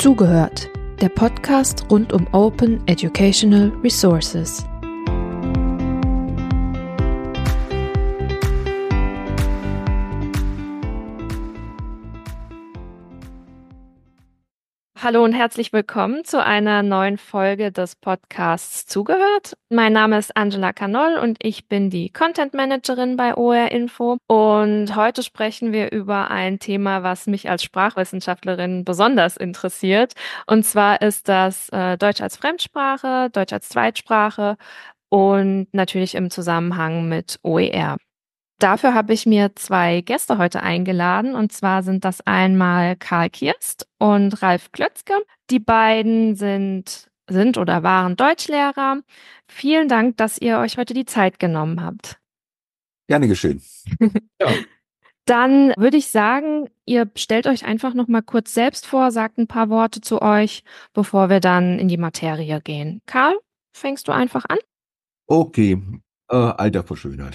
Zugehört, der Podcast rund um Open Educational Resources. Hallo und herzlich willkommen zu einer neuen Folge des Podcasts Zugehört. Mein Name ist Angela Canoll und ich bin die Content Managerin bei OER Info. Und heute sprechen wir über ein Thema, was mich als Sprachwissenschaftlerin besonders interessiert. Und zwar ist das Deutsch als Fremdsprache, Deutsch als Zweitsprache und natürlich im Zusammenhang mit OER. Dafür habe ich mir zwei Gäste heute eingeladen, und zwar sind das einmal Karl Kirst und Ralf Klötzke. Die beiden sind oder waren Deutschlehrer. Vielen Dank, dass ihr euch heute die Zeit genommen habt. Gerne geschehen. Ja. Dann würde ich sagen, ihr stellt euch einfach noch mal kurz selbst vor, sagt ein paar Worte zu euch, bevor wir dann in die Materie gehen. Karl, fängst du einfach an? Okay, Alter vor Schönheit.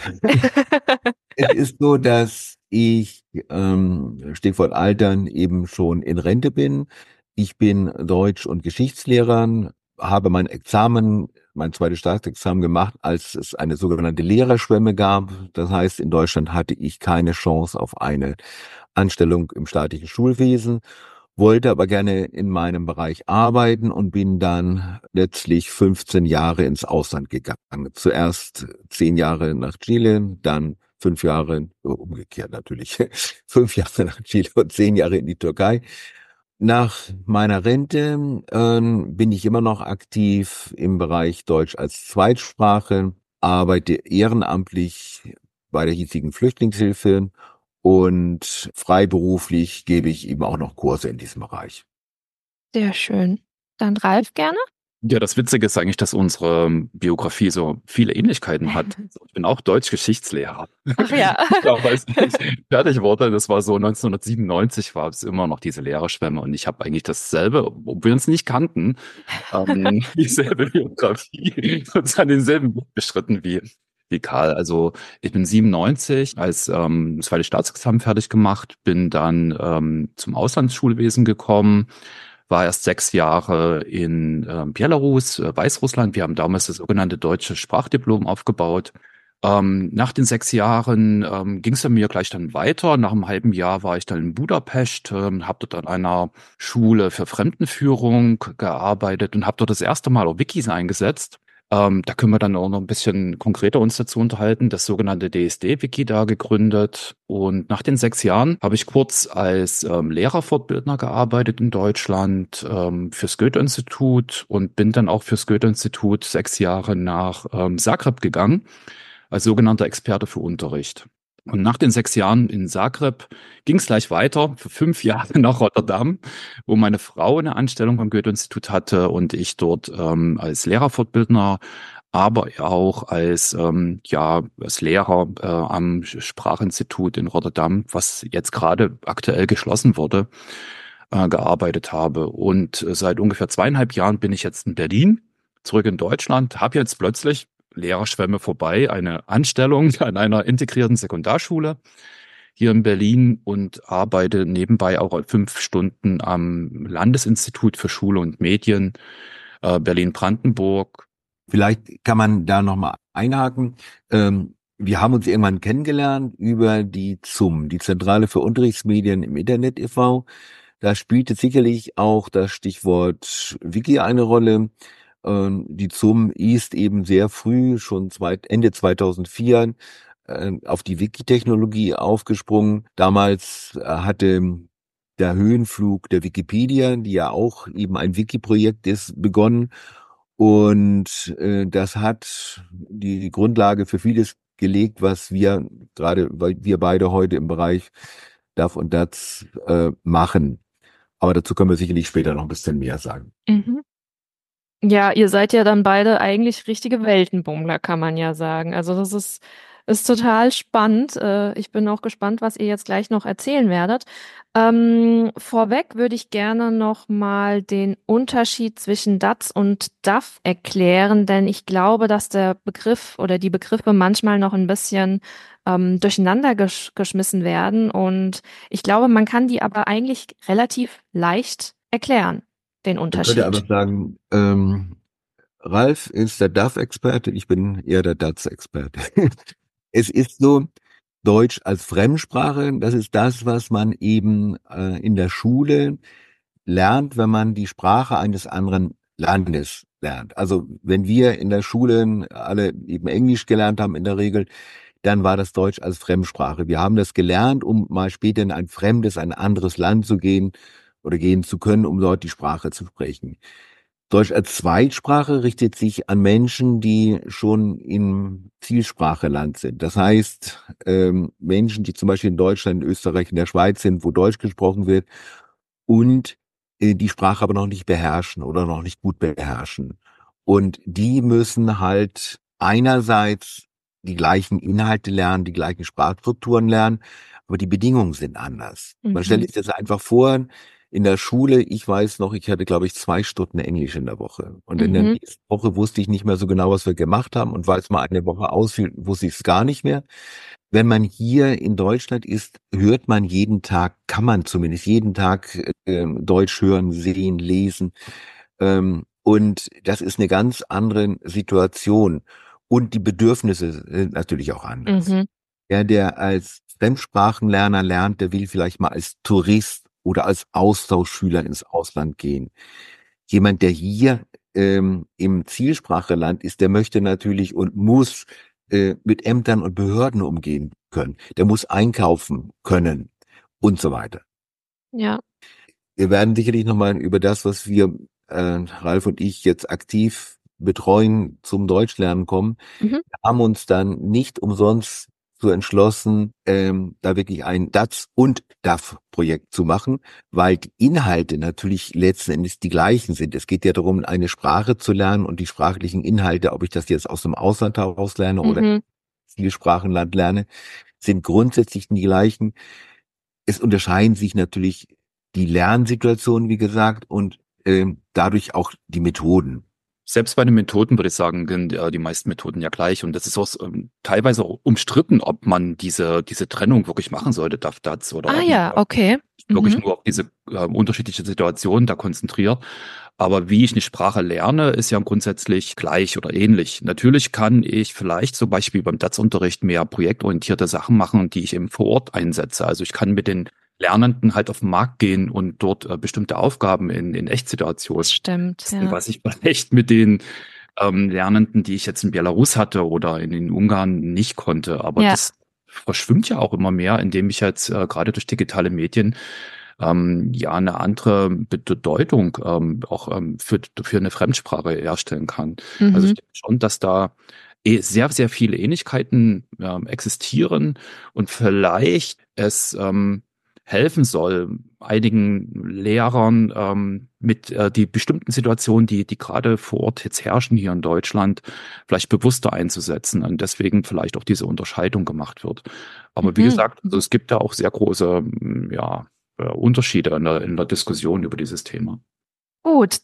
Es ist so, dass ich, Stichwort Altern, eben schon in Rente bin. Ich bin Deutsch- und Geschichtslehrer, habe mein zweites Staatsexamen gemacht, als es eine sogenannte Lehrerschwemme gab. Das heißt, in Deutschland hatte ich keine Chance auf eine Anstellung im staatlichen Schulwesen, wollte aber gerne in meinem Bereich arbeiten und bin dann letztlich 15 Jahre ins Ausland gegangen. Zuerst 10 Jahre nach Chile, dann 5 Jahre, umgekehrt natürlich, 5 Jahre nach Chile und 10 Jahre in die Türkei. Nach meiner Rente bin ich immer noch aktiv im Bereich Deutsch als Zweitsprache, arbeite ehrenamtlich bei der hiesigen Flüchtlingshilfe und freiberuflich gebe ich eben auch noch Kurse in diesem Bereich. Sehr schön. Dann Ralf gerne. Ja, das Witzige ist eigentlich, dass unsere Biografie so viele Ähnlichkeiten hat. Ich bin auch Deutsch-Geschichtslehrer. Ach ja. Ja, als ich fertig wurde, das war so 1997, war es immer noch diese Lehrerschwemme und ich habe eigentlich dasselbe, obwohl wir uns nicht kannten, dieselbe Biografie und an denselben Weg beschritten wie Karl. Also ich bin 97 als zweites Staatsexamen fertig gemacht, bin dann zum Auslandsschulwesen gekommen, war erst 6 Jahre in Belarus, Weißrussland. Wir haben damals das sogenannte deutsche Sprachdiplom aufgebaut. Nach den 6 Jahren ging es dann mir gleich dann weiter. Nach einem halben Jahr war ich dann in Budapest, habe dort an einer Schule für Fremdenführung gearbeitet und habe dort das erste Mal auch Wikis eingesetzt. Da können wir dann auch noch ein bisschen konkreter uns dazu unterhalten, das sogenannte DSD-Wiki da gegründet. Und nach den 6 Jahren habe ich kurz als Lehrerfortbildner gearbeitet in Deutschland fürs Goethe-Institut und bin dann auch fürs Goethe-Institut 6 Jahre nach Zagreb gegangen, als sogenannter Experte für Unterricht. Und nach den 6 Jahren in Zagreb ging es gleich weiter, für 5 Jahre nach Rotterdam, wo meine Frau eine Anstellung am Goethe-Institut hatte und ich dort als Lehrerfortbildner, aber auch als Lehrer am Sprachinstitut in Rotterdam, was jetzt gerade aktuell geschlossen wurde, gearbeitet habe. Und seit ungefähr 2,5 Jahren bin ich jetzt in Berlin, zurück in Deutschland, habe jetzt plötzlich Lehrerschwemme vorbei, eine Anstellung an einer integrierten Sekundarschule hier in Berlin und arbeite nebenbei auch 5 Stunden am Landesinstitut für Schule und Medien Berlin-Brandenburg. Vielleicht kann man da nochmal einhaken. Wir haben uns irgendwann kennengelernt über die ZUM, die Zentrale für Unterrichtsmedien im Internet e.V. Da spielte sicherlich auch das Stichwort Wiki eine Rolle. Die ZUM ist eben sehr früh, schon Ende 2004, auf die Wiki-Technologie aufgesprungen. Damals hatte der Höhenflug der Wikipedia, die ja auch eben ein Wiki-Projekt ist, begonnen. Und das hat die Grundlage für vieles gelegt, was wir beide heute im Bereich DAF und DATS machen. Aber dazu können wir sicherlich später noch ein bisschen mehr sagen. Mhm. Ja, ihr seid ja dann beide eigentlich richtige Weltenbummler, kann man ja sagen. Also das ist total spannend. Ich bin auch gespannt, was ihr jetzt gleich noch erzählen werdet. Vorweg würde ich gerne noch mal den Unterschied zwischen DATS und DAF erklären, denn ich glaube, dass der Begriff oder die Begriffe manchmal noch ein bisschen durcheinander geschmissen werden. Und ich glaube, man kann die aber eigentlich relativ leicht erklären. den Man könnte Unterschied? einfach sagen, Ralf ist der DAF-Experte, ich bin eher der DATS-Experte. Es ist so, Deutsch als Fremdsprache, das ist das, was man eben in der Schule lernt, wenn man die Sprache eines anderen Landes lernt. Also wenn wir in der Schule alle eben Englisch gelernt haben in der Regel, dann war das Deutsch als Fremdsprache. Wir haben das gelernt, um mal später in ein fremdes, ein anderes Land zu gehen oder gehen zu können, um dort die Sprache zu sprechen. Deutsch als Zweitsprache richtet sich an Menschen, die schon im Zielspracheland sind. Das heißt, Menschen, die zum Beispiel in Deutschland, in Österreich, in der Schweiz sind, wo Deutsch gesprochen wird und die Sprache aber noch nicht beherrschen oder noch nicht gut beherrschen. Und die müssen halt einerseits die gleichen Inhalte lernen, die gleichen Sprachstrukturen lernen, aber die Bedingungen sind anders. Man stellt sich das einfach vor, in der Schule, ich weiß noch, ich hatte, glaube ich, 2 Stunden Englisch in der Woche. Und in der nächsten Woche wusste ich nicht mehr so genau, was wir gemacht haben. Und weil es mal eine Woche ausfiel, wusste ich es gar nicht mehr. Wenn man hier in Deutschland ist, hört man jeden Tag, kann man zumindest jeden Tag Deutsch hören, sehen, lesen. Und das ist eine ganz andere Situation. Und die Bedürfnisse sind natürlich auch anders. Ja, der als Fremdsprachenlerner lernt, der will vielleicht mal als Tourist oder als Austauschschüler ins Ausland gehen. Jemand, der hier im Zielspracheland ist, der möchte natürlich und muss mit Ämtern und Behörden umgehen können. Der muss einkaufen können und so weiter. Ja. Wir werden sicherlich nochmal über das, was wir, Ralf und ich, jetzt aktiv betreuen, zum Deutschlernen kommen. Wir haben uns dann nicht umsonst so entschlossen, da wirklich ein DATS- und DAF-Projekt zu machen, weil die Inhalte natürlich letzten Endes die gleichen sind. Es geht ja darum, eine Sprache zu lernen und die sprachlichen Inhalte, ob ich das jetzt aus dem Ausland heraus lerne oder Zielsprachenland lerne, sind grundsätzlich die gleichen. Es unterscheiden sich natürlich die Lernsituationen, wie gesagt, und dadurch auch die Methoden. Selbst bei den Methoden würde ich sagen, sind die meisten Methoden ja gleich. Und das ist auch teilweise auch umstritten, ob man diese Trennung wirklich machen sollte, DAF, DATS, oder ob man Okay. wirklich nur auf diese unterschiedliche Situationen da konzentriert. Aber wie ich eine Sprache lerne, ist ja grundsätzlich gleich oder ähnlich. Natürlich kann ich vielleicht zum Beispiel beim DATS-Unterricht mehr projektorientierte Sachen machen, die ich eben vor Ort einsetze. Also ich kann mit den Lernenden halt auf den Markt gehen und dort bestimmte Aufgaben in Echtsituationen. Stimmt, ja. Was ich vielleicht mit den Lernenden, die ich jetzt in Belarus hatte oder in Ungarn nicht konnte. Aber das verschwimmt ja auch immer mehr, indem ich jetzt gerade durch digitale Medien ja eine andere Bedeutung auch für eine Fremdsprache herstellen kann. Also ich denke schon, dass da sehr, sehr viele Ähnlichkeiten existieren und vielleicht es helfen soll, einigen Lehrern mit die bestimmten Situationen, die gerade vor Ort jetzt herrschen hier in Deutschland, vielleicht bewusster einzusetzen und deswegen vielleicht auch diese Unterscheidung gemacht wird. Aber wie gesagt, also es gibt da auch sehr große Unterschiede in der Diskussion über dieses Thema. Gut,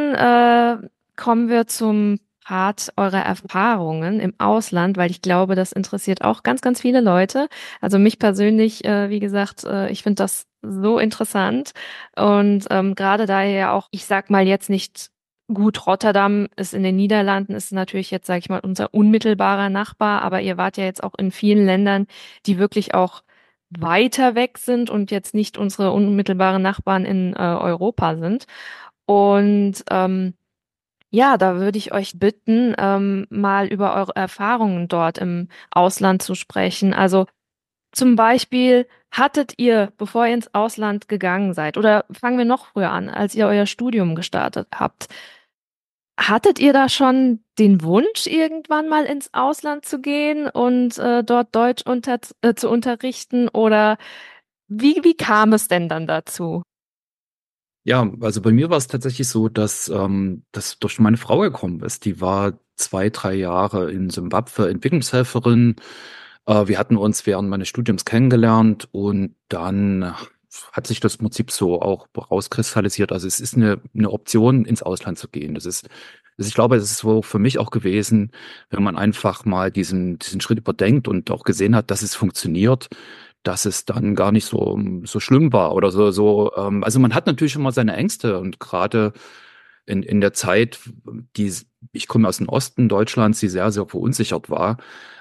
dann kommen wir zum Part eurer Erfahrungen im Ausland, weil ich glaube, das interessiert auch ganz, ganz viele Leute. Also mich persönlich, wie gesagt, ich finde das so interessant. Und gerade da ja auch, ich sag mal jetzt nicht gut, Rotterdam ist in den Niederlanden, ist natürlich jetzt, sage ich mal, unser unmittelbarer Nachbar, aber ihr wart ja jetzt auch in vielen Ländern, die wirklich auch weiter weg sind und jetzt nicht unsere unmittelbaren Nachbarn in Europa sind. Und ja, da würde ich euch bitten, mal über eure Erfahrungen dort im Ausland zu sprechen. Also zum Beispiel, hattet ihr, bevor ihr ins Ausland gegangen seid, oder fangen wir noch früher an, als ihr euer Studium gestartet habt, hattet ihr da schon den Wunsch, irgendwann mal ins Ausland zu gehen und dort Deutsch zu unterrichten? Oder wie kam es denn dann dazu? Ja, also bei mir war es tatsächlich so, dass das durch meine Frau gekommen ist. Die war 2, 3 Jahre in Simbabwe Entwicklungshelferin. Wir hatten uns während meines Studiums kennengelernt und dann hat sich das im Prinzip so auch rauskristallisiert. Also es ist eine Option, ins Ausland zu gehen. Ich glaube, es ist so für mich auch gewesen, wenn man einfach mal diesen Schritt überdenkt und auch gesehen hat, dass es funktioniert, dass es dann gar nicht so schlimm war oder so. Also man hat natürlich immer seine Ängste und gerade in der Zeit, ich komme aus dem Osten Deutschlands, die sehr, sehr verunsichert war,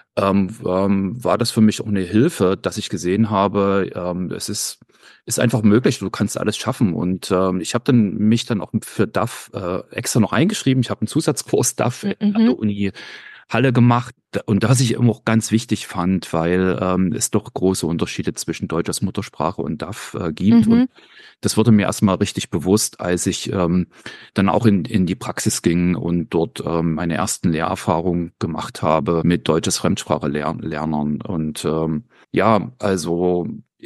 war das für mich auch eine Hilfe, dass ich gesehen habe, es ist einfach möglich, du kannst alles schaffen. Und ich habe mich dann auch für DAF extra noch eingeschrieben. Ich habe einen Zusatzkurs DAF an der Uni Halle gemacht. Und was ich immer auch ganz wichtig fand, weil es doch große Unterschiede zwischen Deutsch als Muttersprache und DAF gibt. Und das wurde mir erstmal richtig bewusst, als ich dann auch in die Praxis ging und dort meine ersten Lehrerfahrungen gemacht habe mit deutsches Fremdsprache-Lernern. Und ja, also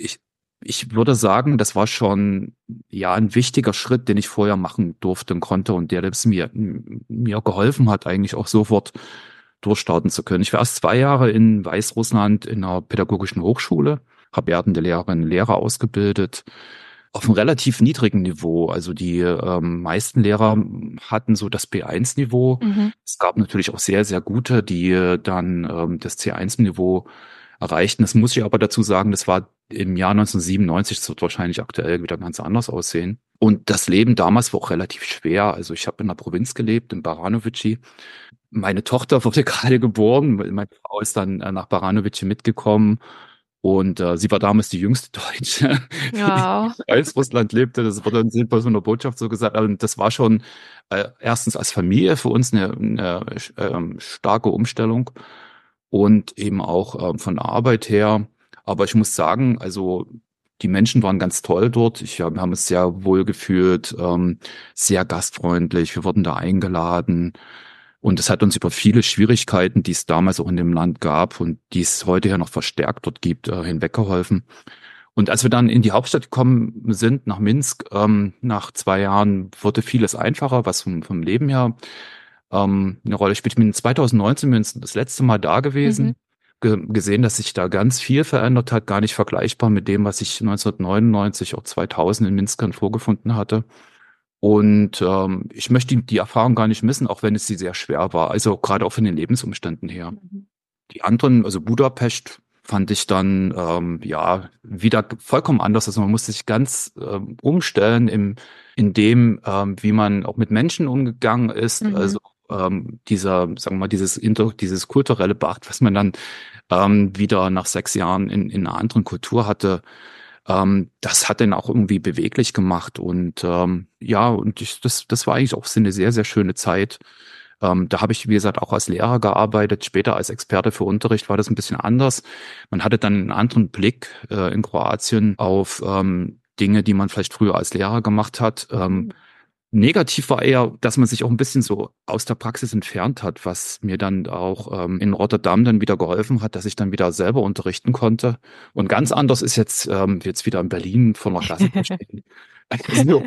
ich würde sagen, das war schon ja ein wichtiger Schritt, den ich vorher machen durfte und konnte und der das mir geholfen hat, eigentlich auch sofort durchstarten zu können. Ich war erst 2 Jahre in Weißrussland in einer pädagogischen Hochschule, habe werdende Lehrerinnen und Lehrer ausgebildet, auf einem relativ niedrigen Niveau. Also die meisten Lehrer hatten so das B1-Niveau. Es gab natürlich auch sehr, sehr gute, die dann das C1-Niveau erreichten. Das muss ich aber dazu sagen, das war im Jahr 1997, das wird wahrscheinlich aktuell wieder ganz anders aussehen. Und das Leben damals war auch relativ schwer. Also ich habe in der Provinz gelebt, in Baranovici. Meine Tochter wurde gerade geboren. Meine Frau ist dann nach Baranovici mitgekommen. Und sie war damals die jüngste Deutsche, die in Weißrussland lebte. Das wurde dann bei so einer Botschaft so gesagt. Und das war schon erstens als Familie für uns eine starke Umstellung und eben auch von der Arbeit her. Aber ich muss sagen, also die Menschen waren ganz toll dort. Wir haben uns sehr wohl gefühlt, sehr gastfreundlich. Wir wurden da eingeladen. Und es hat uns über viele Schwierigkeiten, die es damals auch in dem Land gab und die es heute ja noch verstärkt dort gibt, hinweggeholfen. Und als wir dann in die Hauptstadt gekommen sind, nach Minsk, nach 2 Jahren, wurde vieles einfacher, was vom Leben her eine Rolle spielt. Ich bin 2019 das letzte Mal da gewesen, gesehen, dass sich da ganz viel verändert hat, gar nicht vergleichbar mit dem, was ich 1999, auch 2000 in Minsk dann vorgefunden hatte. Und ich möchte die Erfahrung gar nicht missen, auch wenn es sie sehr schwer war. Also gerade auch von den Lebensumständen her. Die anderen, also Budapest, fand ich dann ja wieder vollkommen anders. Also man musste sich ganz umstellen in dem, wie man auch mit Menschen umgegangen ist. Also sagen wir mal, dieses kulturelle Bad, was man dann wieder nach 6 Jahren in einer anderen Kultur hatte. Das hat den auch irgendwie beweglich gemacht und ja, und das war eigentlich auch so eine sehr, sehr schöne Zeit. Da habe ich, wie gesagt, auch als Lehrer gearbeitet. Später als Experte für Unterricht war das ein bisschen anders. Man hatte dann einen anderen Blick in Kroatien auf Dinge, die man vielleicht früher als Lehrer gemacht hat. Negativ war eher, dass man sich auch ein bisschen so aus der Praxis entfernt hat, was mir dann auch in Rotterdam dann wieder geholfen hat, dass ich dann wieder selber unterrichten konnte. Und ganz anders ist jetzt wieder in Berlin vor einer Klasse zu stehen. Also,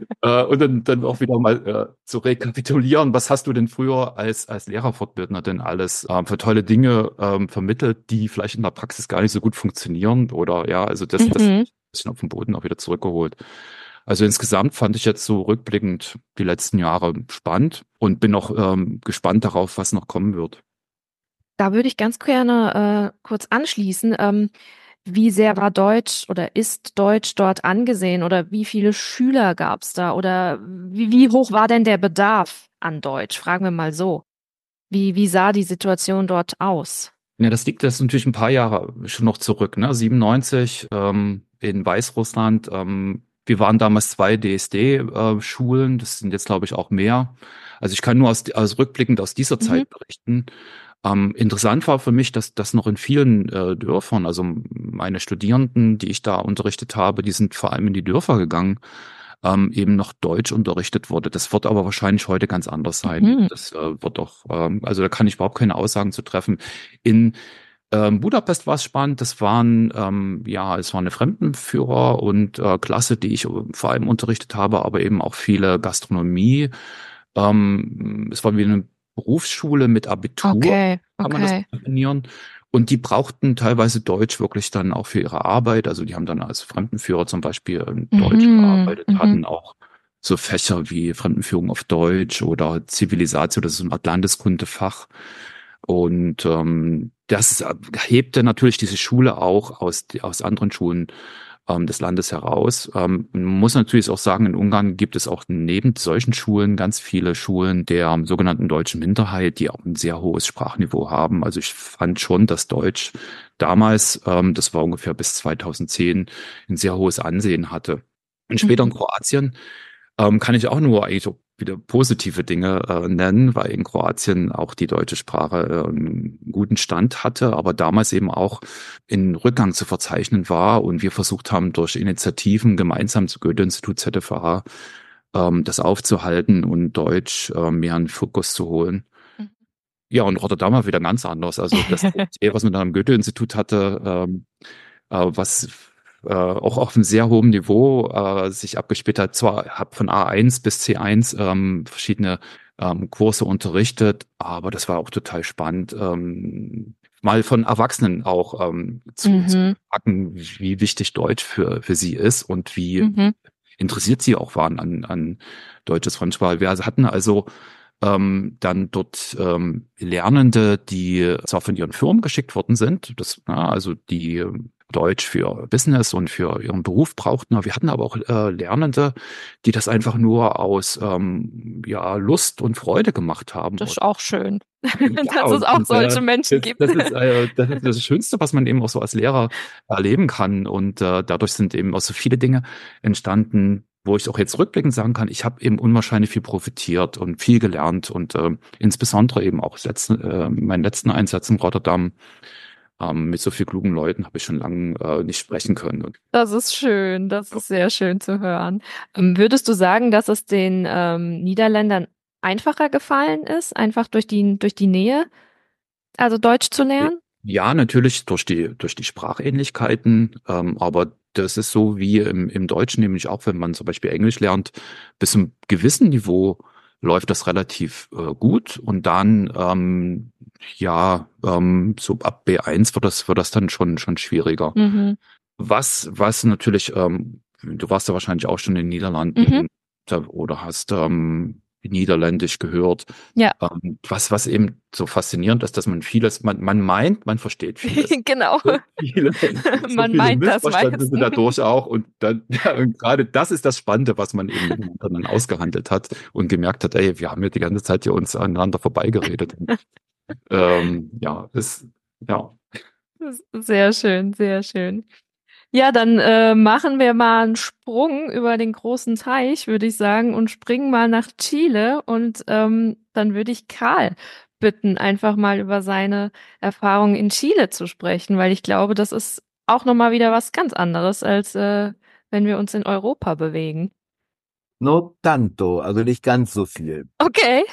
und dann auch wieder mal zu rekapitulieren, was hast du denn früher als Lehrerfortbildner denn alles für tolle Dinge vermittelt, die vielleicht in der Praxis gar nicht so gut funktionieren oder ja, also das ein bisschen auf den Boden auch wieder zurückgeholt. Also insgesamt fand ich jetzt so rückblickend die letzten Jahre spannend und bin auch gespannt darauf, was noch kommen wird. Da würde ich ganz gerne kurz anschließen. Wie sehr war Deutsch oder ist Deutsch dort angesehen oder wie viele Schüler gab es da oder wie hoch war denn der Bedarf an Deutsch? Fragen wir mal so. Wie sah die Situation dort aus? Ja, das liegt jetzt natürlich ein paar Jahre schon noch zurück, ne? 97 in Weißrussland. Wir waren damals 2 DSD-Schulen, das sind jetzt, glaube ich, auch mehr. Also ich kann nur rückblickend aus dieser Zeit berichten. Interessant war für mich, dass das noch in vielen Dörfern, also meine Studierenden, die ich da unterrichtet habe, die sind vor allem in die Dörfer gegangen, eben noch Deutsch unterrichtet wurde. Das wird aber wahrscheinlich heute ganz anders sein. Das wird auch, also da kann ich überhaupt keine Aussagen zu treffen. In Budapest war es spannend. Das waren es war eine Fremdenführer und Klasse, die ich vor allem unterrichtet habe, aber eben auch viele Gastronomie. Es war wie eine Berufsschule mit Abitur, kann man das definieren. Und die brauchten teilweise Deutsch wirklich dann auch für ihre Arbeit. Also die haben dann als Fremdenführer zum Beispiel Deutsch gearbeitet, hatten auch so Fächer wie Fremdenführung auf Deutsch oder Zivilisation, das ist so ein Art Landeskundefach. Und das hebte natürlich diese Schule auch aus anderen Schulen des Landes heraus. Man muss natürlich auch sagen, in Ungarn gibt es auch neben solchen Schulen ganz viele Schulen der sogenannten deutschen Minderheit, die auch ein sehr hohes Sprachniveau haben. Also ich fand schon, dass Deutsch damals, das war ungefähr bis 2010, ein sehr hohes Ansehen hatte. Und später in Kroatien kann ich auch nur eigentlich so wieder positive Dinge nennen, weil in Kroatien auch die deutsche Sprache einen guten Stand hatte, aber damals eben auch in Rückgang zu verzeichnen war und wir versucht haben, durch Initiativen gemeinsam zu Goethe-Institut ZFH das aufzuhalten und Deutsch mehr in den Fokus zu holen. Ja, und Rotterdam war wieder ganz anders. Also das, was man dann am Goethe-Institut hatte, was auch auf einem sehr hohen Niveau sich abgespielt hat. Zwar habe von A1 bis C1 verschiedene Kurse unterrichtet, aber das war auch total spannend, mal von Erwachsenen auch zu fragen, wie wichtig Deutsch für sie ist und wie interessiert sie auch waren an deutsches Fremdsprache. Wir hatten also dann dort Lernende, die zwar von ihren Firmen geschickt worden sind, also die Deutsch für Business und für ihren Beruf brauchten. Aber wir hatten aber auch Lernende, die das einfach nur aus Lust und Freude gemacht haben. Das ist auch schön, Ja, dass es auch solche Menschen gibt. Das ist das Schönste, was man eben auch so als Lehrer erleben kann. Und dadurch sind eben auch so viele Dinge entstanden, wo ich auch jetzt rückblickend sagen kann, ich habe eben unwahrscheinlich viel profitiert und viel gelernt und insbesondere eben auch meinen letzten Einsatz in Rotterdam mit so viel klugen Leuten habe ich schon lange nicht sprechen können. Das ist schön, das ist sehr schön zu hören. Würdest du sagen, dass es den Niederländern einfacher gefallen ist, einfach durch die Nähe, also Deutsch zu lernen? Ja, natürlich durch die Sprachähnlichkeiten, aber das ist so wie im Deutschen, nämlich auch wenn man zum Beispiel Englisch lernt, bis zu einem gewissen Niveau läuft das relativ gut und dann so ab B1 wird das dann schon schwieriger. Was natürlich, du warst ja wahrscheinlich auch schon in den Niederlanden oder hast Niederländisch gehört. Ja. Was eben so faszinierend ist, dass man vieles, man meint, man versteht vieles. Genau. Man meint das meistens. Dadurch auch und dann und gerade das ist das Spannende, was man eben dann ausgehandelt hat und gemerkt hat, ey, wir haben ja die ganze Zeit hier uns aneinander vorbeigeredet. Sehr schön, sehr schön. Ja, dann machen wir mal einen Sprung über den großen Teich, würde ich sagen, und springen mal nach Chile. Und dann würde ich Karl bitten, einfach mal über seine Erfahrungen in Chile zu sprechen, weil ich glaube, das ist auch nochmal wieder was ganz anderes, als wenn wir uns in Europa bewegen. No tanto, also nicht ganz so viel. Okay.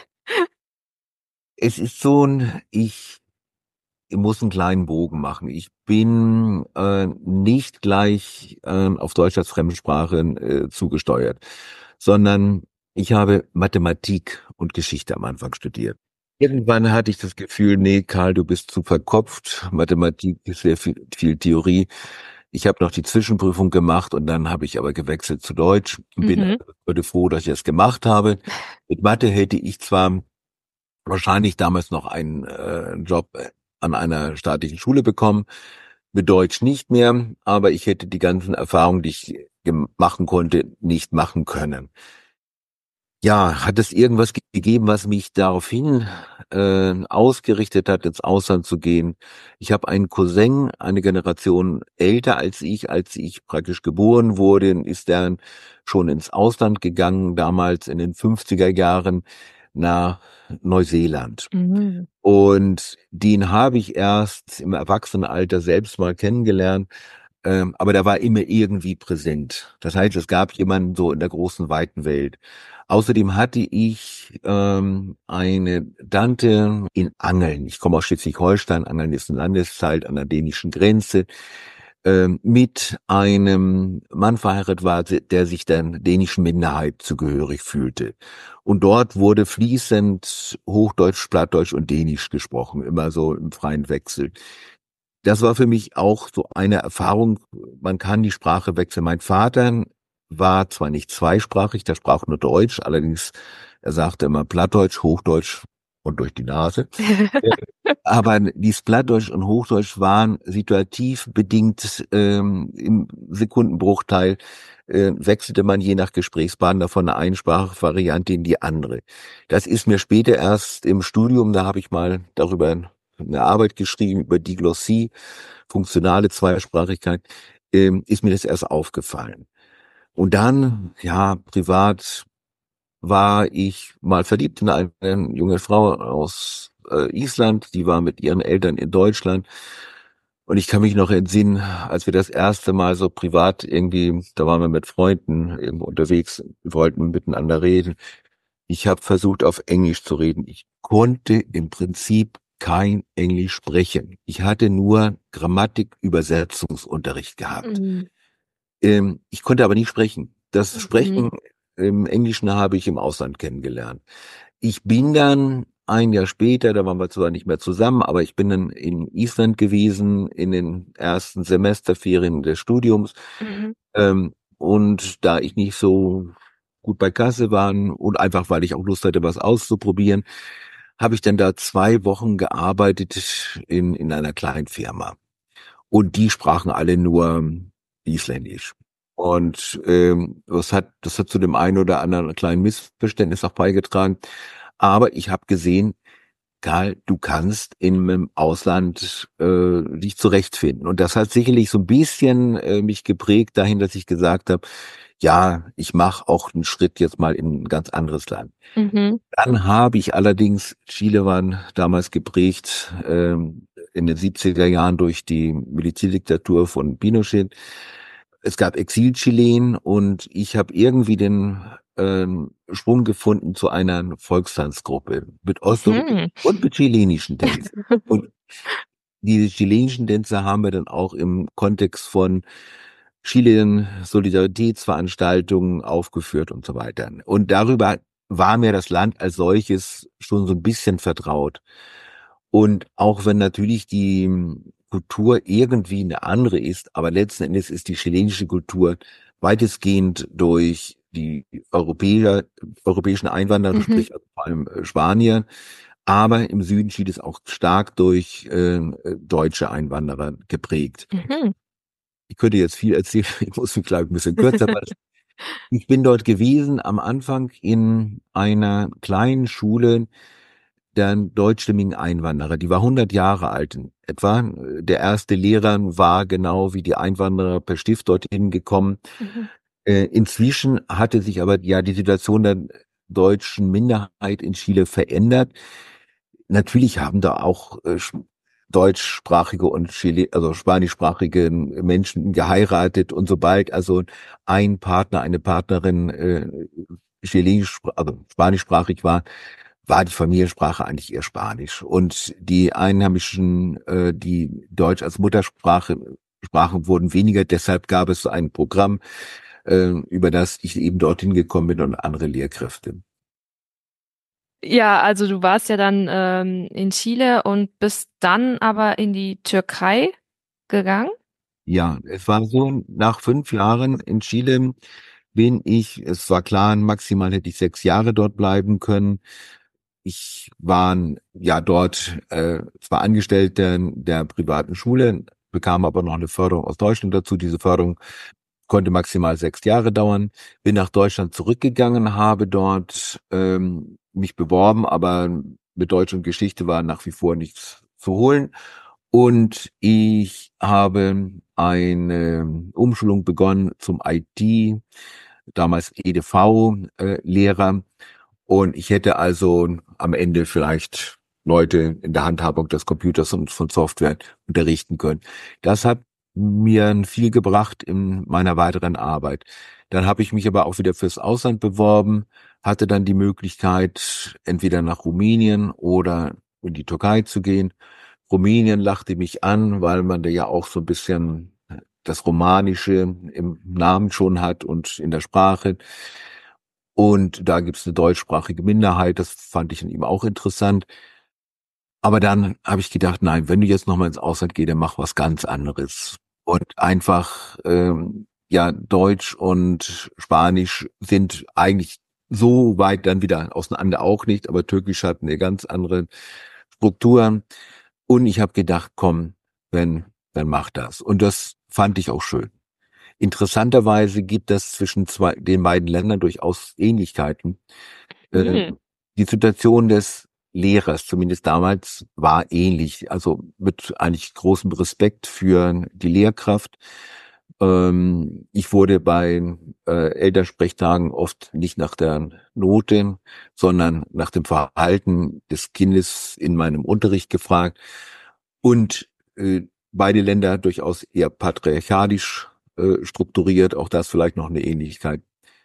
Es ist so ich muss einen kleinen Bogen machen. Ich bin nicht gleich auf Deutsch als Fremdsprache zugesteuert, sondern ich habe Mathematik und Geschichte am Anfang studiert. Irgendwann hatte ich das Gefühl, nee, Karl, du bist zu verkopft. Mathematik ist sehr viel Theorie. Ich habe noch die Zwischenprüfung gemacht und dann habe ich aber gewechselt zu Deutsch. Bin heute froh, dass ich das gemacht habe. Mit Mathe hätte ich zwar wahrscheinlich damals noch einen Job an einer staatlichen Schule bekommen, mit Deutsch nicht mehr, aber ich hätte die ganzen Erfahrungen, die ich machen konnte, nicht machen können. Ja, hat es irgendwas gegeben, was mich daraufhin ausgerichtet hat, ins Ausland zu gehen? Ich habe einen Cousin, eine Generation älter als ich praktisch geboren wurde, ist er schon ins Ausland gegangen, damals in den 50er Jahren nach Neuseeland. Und den habe ich erst im Erwachsenenalter selbst mal kennengelernt, aber der war immer irgendwie präsent. Das heißt, es gab jemanden so in der großen, weiten Welt. Außerdem hatte ich eine Tante in Angeln. Ich komme aus Schleswig-Holstein. Angeln ist ein Landesteil an der dänischen Grenze. Mit einem Mann verheiratet war, der sich der dänischen Minderheit zugehörig fühlte. Und dort wurde fließend Hochdeutsch, Plattdeutsch und Dänisch gesprochen, immer so im freien Wechsel. Das war für mich auch so eine Erfahrung, man kann die Sprache wechseln. Mein Vater war zwar nicht zweisprachig, der sprach nur Deutsch, allerdings er sagte immer Plattdeutsch, Hochdeutsch und durch die Nase. Aber dieses Plattdeutsch und Hochdeutsch waren situativ bedingt im Sekundenbruchteil wechselte man je nach Gesprächspartner von einer Einsprachvariante in die andere. Das ist mir später erst im Studium, da habe ich mal darüber eine Arbeit geschrieben, über Diglossie, funktionale Zweisprachigkeit, ist mir das erst aufgefallen. Und dann, ja, privat war ich mal verliebt in eine junge Frau aus Island, die war mit ihren Eltern in Deutschland. Und ich kann mich noch entsinnen, als wir das erste Mal so privat irgendwie, da waren wir mit Freunden irgendwo unterwegs, wir wollten miteinander reden. Ich habe versucht, auf Englisch zu reden. Ich konnte im Prinzip kein Englisch sprechen. Ich hatte nur Grammatik-Übersetzungsunterricht gehabt. Mhm. Ich konnte aber nicht sprechen. Das Mhm. Sprechen im Englischen habe ich im Ausland kennengelernt. Ich bin dann ein Jahr später, da waren wir zwar nicht mehr zusammen, aber ich bin dann in Island gewesen in den ersten Semesterferien des Studiums. Mhm. Und da ich nicht so gut bei Kasse war und einfach, weil ich auch Lust hatte, was auszuprobieren, habe ich dann da 2 Wochen gearbeitet in einer kleinen Firma. Und die sprachen alle nur Isländisch. Und das hat zu dem einen oder anderen kleinen Missverständnis auch beigetragen. Aber ich habe gesehen, Karl, du kannst im Ausland dich zurechtfinden. Und das hat sicherlich so ein bisschen mich geprägt dahin, dass ich gesagt habe, ja, ich mache auch einen Schritt jetzt mal in ein ganz anderes Land. Mhm. Dann habe ich allerdings, Chile waren damals geprägt in den 70er Jahren durch die Militärdiktatur von Pinochet. Es gab Exil-Chilen und ich habe irgendwie den Sprung gefunden zu einer Volkstanzgruppe mit osteuropäischen Mhm. und mit chilenischen Tänzen. Und diese chilenischen Tänze haben wir dann auch im Kontext von Chile Solidaritätsveranstaltungen aufgeführt und so weiter. Und darüber war mir das Land als solches schon so ein bisschen vertraut. Und auch wenn natürlich die Kultur irgendwie eine andere ist, aber letzten Endes ist die chilenische Kultur weitestgehend durch die europäischen Einwanderer, Mhm. sprich also vor allem Spanier, aber im Süden Chiles auch stark durch deutsche Einwanderer geprägt. Mhm. Ich könnte jetzt viel erzählen, ich muss mich gleich ein bisschen kürzer fassen. Ich bin dort gewesen am Anfang in einer kleinen Schule der deutschstämmigen Einwanderer. Die war 100 Jahre alt in etwa. Der erste Lehrer war genau wie die Einwanderer per Stift dorthin gekommen. Mhm. Inzwischen hatte sich aber ja die Situation der deutschen Minderheit in Chile verändert. Natürlich haben da auch deutschsprachige und also spanischsprachige Menschen geheiratet und sobald also ein Partner, eine Partnerin also spanischsprachig war die Familiensprache eigentlich eher Spanisch. Und die Einheimischen, die Deutsch als Muttersprache sprachen, wurden weniger. Deshalb gab es so ein Programm, über das ich eben dorthin gekommen bin und andere Lehrkräfte. Ja, also du warst ja dann in Chile und bist dann aber in die Türkei gegangen. Ja, es war so, nach 5 Jahren in Chile es war klar, maximal hätte ich 6 Jahre dort bleiben können. Ich war ja dort zwar Angestellter der privaten Schule, bekam aber noch eine Förderung aus Deutschland dazu. Diese Förderung konnte maximal 6 Jahre dauern. Bin nach Deutschland zurückgegangen, habe dort mich beworben, aber mit Deutsch und Geschichte war nach wie vor nichts zu holen. Und ich habe eine Umschulung begonnen zum IT, damals EDV-Lehrer. Und ich hätte also am Ende vielleicht Leute in der Handhabung des Computers und von Software unterrichten können. Das hat mir viel gebracht in meiner weiteren Arbeit. Dann habe ich mich aber auch wieder fürs Ausland beworben, hatte dann die Möglichkeit, entweder nach Rumänien oder in die Türkei zu gehen. Rumänien lachte mich an, weil man da ja auch so ein bisschen das Romanische im Namen schon hat und in der Sprache. Und da gibt's eine deutschsprachige Minderheit, das fand ich in ihm auch interessant. Aber dann habe ich gedacht, nein, wenn du jetzt nochmal ins Ausland gehst, dann mach was ganz anderes. Und einfach, ja, Deutsch und Spanisch sind eigentlich so weit dann wieder auseinander auch nicht, aber Türkisch hat eine ganz andere Struktur. Und ich habe gedacht, komm, dann mach das. Und das fand ich auch schön. Interessanterweise gibt es zwischen den beiden Ländern durchaus Ähnlichkeiten. Mhm. Die Situation des Lehrers, zumindest damals, war ähnlich. Also mit eigentlich großem Respekt für die Lehrkraft. Ich wurde bei Elternsprechtagen oft nicht nach der Note, sondern nach dem Verhalten des Kindes in meinem Unterricht gefragt. Und beide Länder durchaus eher patriarchalisch strukturiert. Auch das vielleicht noch eine Ähnlichkeit.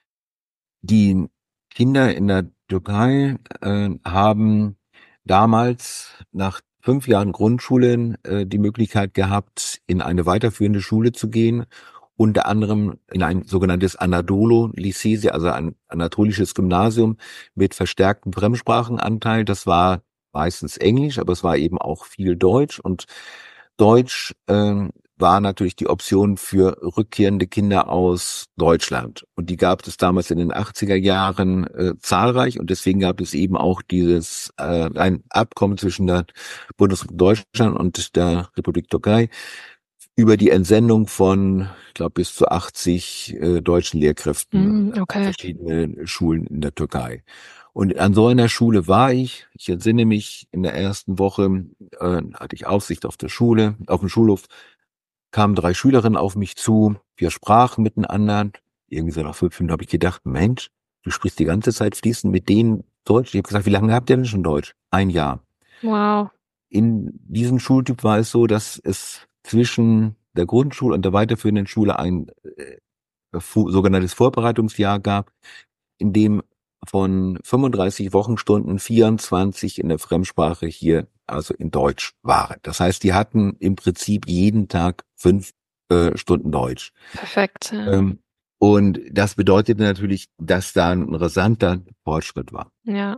Die Kinder in der Türkei haben damals nach 5 Jahren Grundschule die Möglichkeit gehabt, in eine weiterführende Schule zu gehen, unter anderem in ein sogenanntes Anadolu-Lycée, also ein anatolisches Gymnasium mit verstärktem Fremdsprachenanteil. Das war meistens Englisch, aber es war eben auch viel Deutsch. Und Deutsch war natürlich die Option für rückkehrende Kinder aus Deutschland. Und die gab es damals in den 80er Jahren zahlreich. Und deswegen gab es eben auch ein Abkommen zwischen der Bundesrepublik Deutschland und der Republik Türkei über die Entsendung von, ich glaube, bis zu 80 deutschen Lehrkräften an Okay. verschiedene Schulen in der Türkei. Und an so einer Schule war ich. Ich entsinne mich, in der ersten Woche hatte ich Aufsicht auf der Schule, auf dem Schulhof, kamen 3 Schülerinnen auf mich zu. Wir sprachen miteinander. Irgendwie so nach 5 Minuten habe ich gedacht, Mensch, du sprichst die ganze Zeit fließend mit denen Deutsch. Ich habe gesagt, wie lange habt ihr denn schon Deutsch? 1 Jahr. Wow. In diesem Schultyp war es so, dass es zwischen der Grundschule und der weiterführenden Schule ein sogenanntes Vorbereitungsjahr gab, in dem von 35 Wochenstunden 24 in der Fremdsprache hier, also in Deutsch, waren. Das heißt, die hatten im Prinzip jeden Tag 5 Stunden Deutsch. Perfekt. Ja. Und das bedeutete natürlich, dass da ein rasanter Fortschritt war. Ja.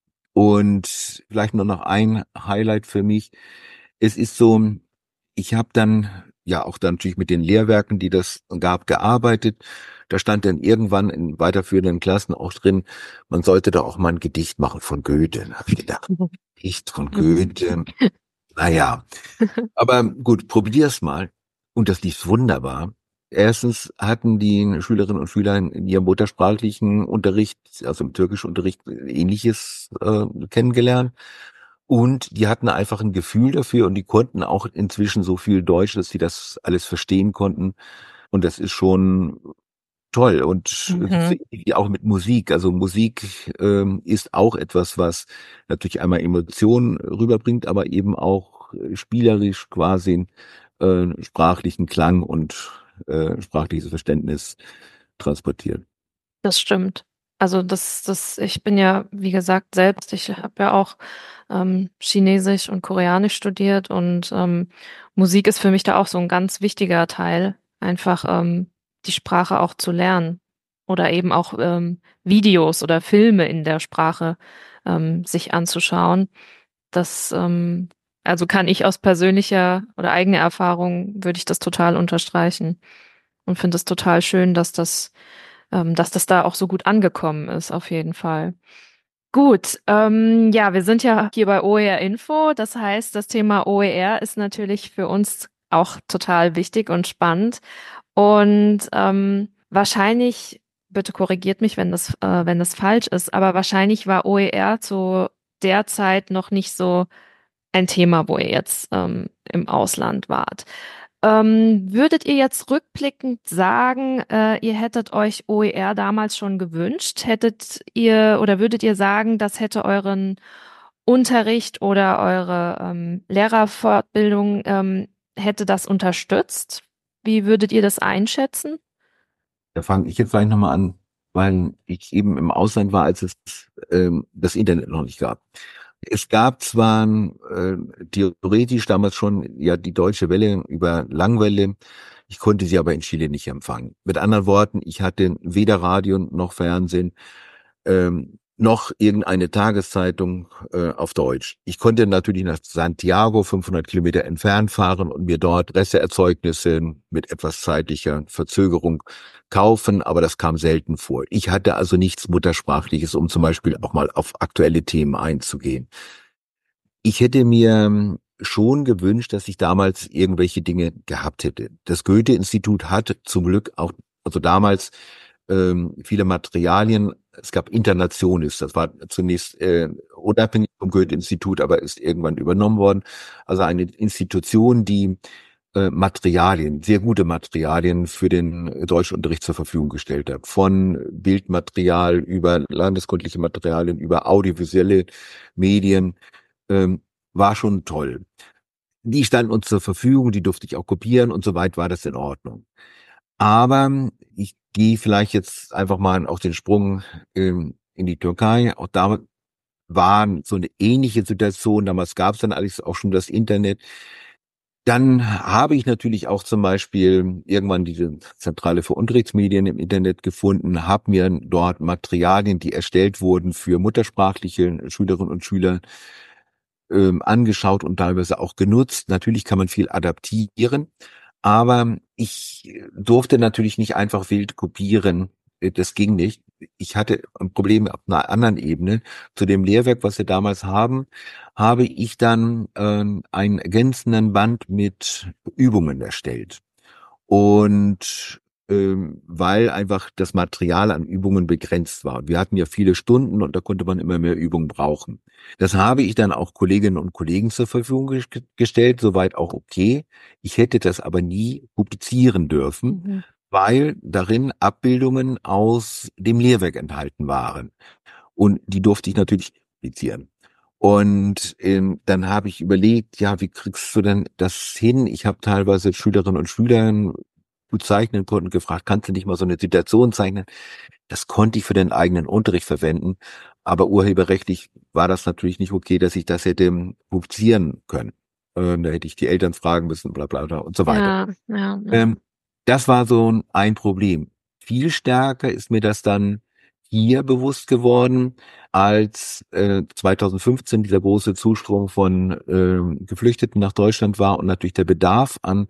Und vielleicht nur noch ein Highlight für mich. Es ist so, ich habe dann ja auch dann natürlich mit den Lehrwerken, die das gab, gearbeitet. Da stand dann irgendwann in weiterführenden Klassen auch drin, man sollte da auch mal ein Gedicht machen von Goethe. Da habe ich gedacht, Gedicht von Goethe. Naja, aber gut, probier's mal. Und das lief wunderbar. Erstens hatten die Schülerinnen und Schüler in ihrem muttersprachlichen Unterricht, also im Türkischunterricht, Ähnliches kennengelernt. Und die hatten einfach ein Gefühl dafür und die konnten auch inzwischen so viel Deutsch, dass sie das alles verstehen konnten. Und das ist schon toll. Und es ist ähnlich auch mit Musik. Also Musik ist auch etwas, was natürlich einmal Emotionen rüberbringt, aber eben auch spielerisch quasi sprachlichen Klang und sprachliches Verständnis transportiert. Das stimmt. Also ich bin ja, wie gesagt, selbst, ich habe ja auch Chinesisch und Koreanisch studiert und Musik ist für mich da auch so ein ganz wichtiger Teil, einfach die Sprache auch zu lernen oder eben auch Videos oder Filme in der Sprache sich anzuschauen. Das, also kann ich aus persönlicher oder eigener Erfahrung, würde ich das total unterstreichen und finde es total schön, dass das da auch so gut angekommen ist, auf jeden Fall. Gut, ja, wir sind ja hier bei OER Info. Das heißt, das Thema OER ist natürlich für uns auch total wichtig und spannend. Und wahrscheinlich, bitte korrigiert mich, wenn das falsch ist, aber wahrscheinlich war OER zu der Zeit noch nicht so ein Thema, wo ihr jetzt im Ausland wart. Würdet ihr jetzt rückblickend sagen, ihr hättet euch OER damals schon gewünscht? Hättet ihr oder würdet ihr sagen, das hätte euren Unterricht oder eure Lehrerfortbildung hätte das unterstützt? Wie würdet ihr das einschätzen? Da fange ich jetzt vielleicht nochmal an, weil ich eben im Ausland war, als es das Internet noch nicht gab. Es gab zwar theoretisch damals schon ja die Deutsche Welle über Langwelle, ich konnte sie aber in Chile nicht empfangen. Mit anderen Worten, ich hatte weder Radio noch Fernsehen. noch irgendeine Tageszeitung auf Deutsch. Ich konnte natürlich nach Santiago, 500 Kilometer entfernt fahren und mir dort Presseerzeugnisse mit etwas zeitlicher Verzögerung kaufen, aber das kam selten vor. Ich hatte also nichts Muttersprachliches, um zum Beispiel auch mal auf aktuelle Themen einzugehen. Ich hätte mir schon gewünscht, dass ich damals irgendwelche Dinge gehabt hätte. Das Goethe-Institut hat zum Glück auch, also damals viele Materialien. Es gab Internationis, das war zunächst unabhängig vom Goethe-Institut, aber ist irgendwann übernommen worden. Also eine Institution, die Materialien, sehr gute Materialien für den Deutschunterricht zur Verfügung gestellt hat. Von Bildmaterial über landeskundliche Materialien, über audiovisuelle Medien, war schon toll. Die standen uns zur Verfügung, die durfte ich auch kopieren und soweit war das in Ordnung. Aber ich gehe vielleicht jetzt einfach mal auf den Sprung in die Türkei. Auch da war so eine ähnliche Situation. Damals gab es dann alles auch schon das Internet. Dann habe ich natürlich auch zum Beispiel irgendwann diese Zentrale für Unterrichtsmedien im Internet gefunden, habe mir dort Materialien, die erstellt wurden für muttersprachliche Schülerinnen und Schüler, angeschaut und teilweise auch genutzt. Natürlich kann man viel adaptieren, aber ich durfte natürlich nicht einfach wild kopieren. Das ging nicht. Ich hatte ein Problem auf einer anderen Ebene. Zu dem Lehrwerk, was wir damals haben, habe ich dann einen ergänzenden Band mit Übungen erstellt. Und weil einfach das Material an Übungen begrenzt war. Wir hatten ja viele Stunden und da konnte man immer mehr Übungen brauchen. Das habe ich dann auch Kolleginnen und Kollegen zur Verfügung gestellt, soweit auch okay. Ich hätte das aber nie publizieren dürfen, weil darin Abbildungen aus dem Lehrwerk enthalten waren. Und die durfte ich natürlich publizieren. Und dann habe ich überlegt, ja, wie kriegst du denn das hin? Ich habe teilweise Schülerinnen und Schüler gut zeichnen konnten, gefragt, kannst du nicht mal so eine Situation zeichnen? Das konnte ich für den eigenen Unterricht verwenden, aber urheberrechtlich war das natürlich nicht okay, dass ich das hätte publizieren können. Da hätte ich die Eltern fragen müssen, bla bla bla und so weiter. Ja. Das war so ein Problem. Viel stärker ist mir das dann hier bewusst geworden, als 2015 dieser große Zustrom von Geflüchteten nach Deutschland war und natürlich der Bedarf an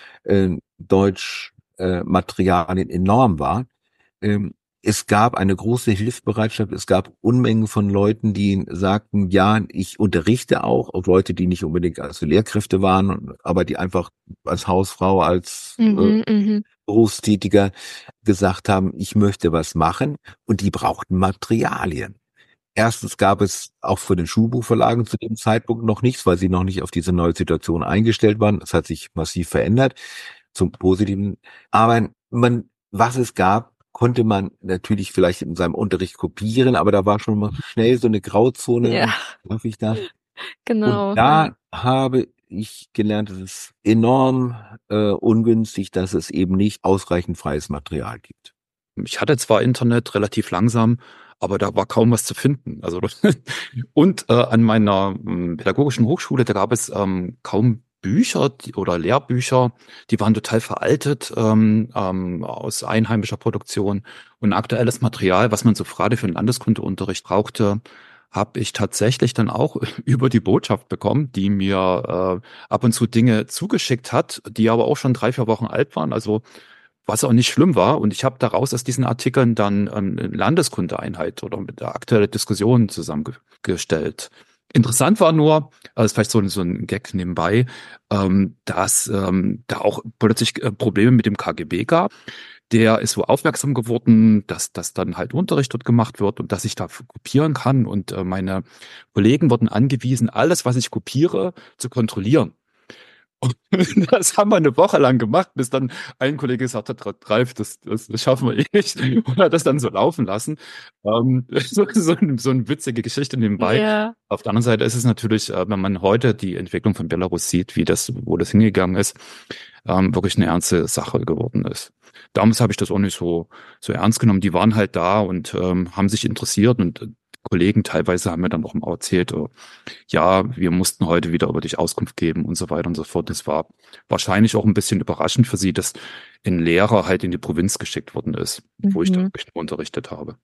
Deutschmaterialien enorm war. Es gab eine große Hilfsbereitschaft, es gab Unmengen von Leuten, die sagten, ja, ich unterrichte auch Leute, die nicht unbedingt als Lehrkräfte waren, aber die einfach als Hausfrau, als Berufstätiger gesagt haben, ich möchte was machen und die brauchten Materialien. Erstens gab es auch für den Schulbuchverlagen zu dem Zeitpunkt noch nichts, weil sie noch nicht auf diese neue Situation eingestellt waren. Das hat sich massiv verändert zum Positiven. Aber was es gab, konnte man natürlich vielleicht in seinem Unterricht kopieren, aber da war schon mal schnell so eine Grauzone, darf ich da? Genau. Und da habe ich gelernt, es ist enorm ungünstig, dass es eben nicht ausreichend freies Material gibt. Ich hatte zwar Internet relativ langsam, aber da war kaum was zu finden. Also und an meiner pädagogischen Hochschule, da gab es kaum Bücher oder Lehrbücher, die waren total veraltet aus einheimischer Produktion. Und aktuelles Material, was man so gerade für den Landeskundeunterricht brauchte, habe ich tatsächlich dann auch über die Botschaft bekommen, die mir ab und zu Dinge zugeschickt hat, die aber auch schon 3-4 Wochen alt waren. Also was auch nicht schlimm war. Und ich habe daraus aus diesen Artikeln dann eine Landeskundeeinheit oder mit der aktuellen Diskussion zusammengestellt. Interessant war nur, also vielleicht so ein Gag nebenbei, dass da auch plötzlich Probleme mit dem KGB gab. Der ist so aufmerksam geworden, dass das dann halt Unterricht dort gemacht wird und dass ich da kopieren kann. Und meine Kollegen wurden angewiesen, alles, was ich kopiere, zu kontrollieren. Und das haben wir eine Woche lang gemacht, bis dann ein Kollege gesagt hat, Ralf, das schaffen wir eh nicht. Und hat das dann so laufen lassen. So eine witzige Geschichte nebenbei. Ja. Auf der anderen Seite ist es natürlich, wenn man heute die Entwicklung von Belarus sieht, wo das hingegangen ist, wirklich eine ernste Sache geworden ist. Damals habe ich das auch nicht so ernst genommen. Die waren halt da und haben sich interessiert und Kollegen teilweise haben mir dann auch mal erzählt, ja, wir mussten heute wieder über dich Auskunft geben und so weiter und so fort. Das war wahrscheinlich auch ein bisschen überraschend für sie, dass ein Lehrer halt in die Provinz geschickt worden ist, wo ich da wirklich nur unterrichtet habe.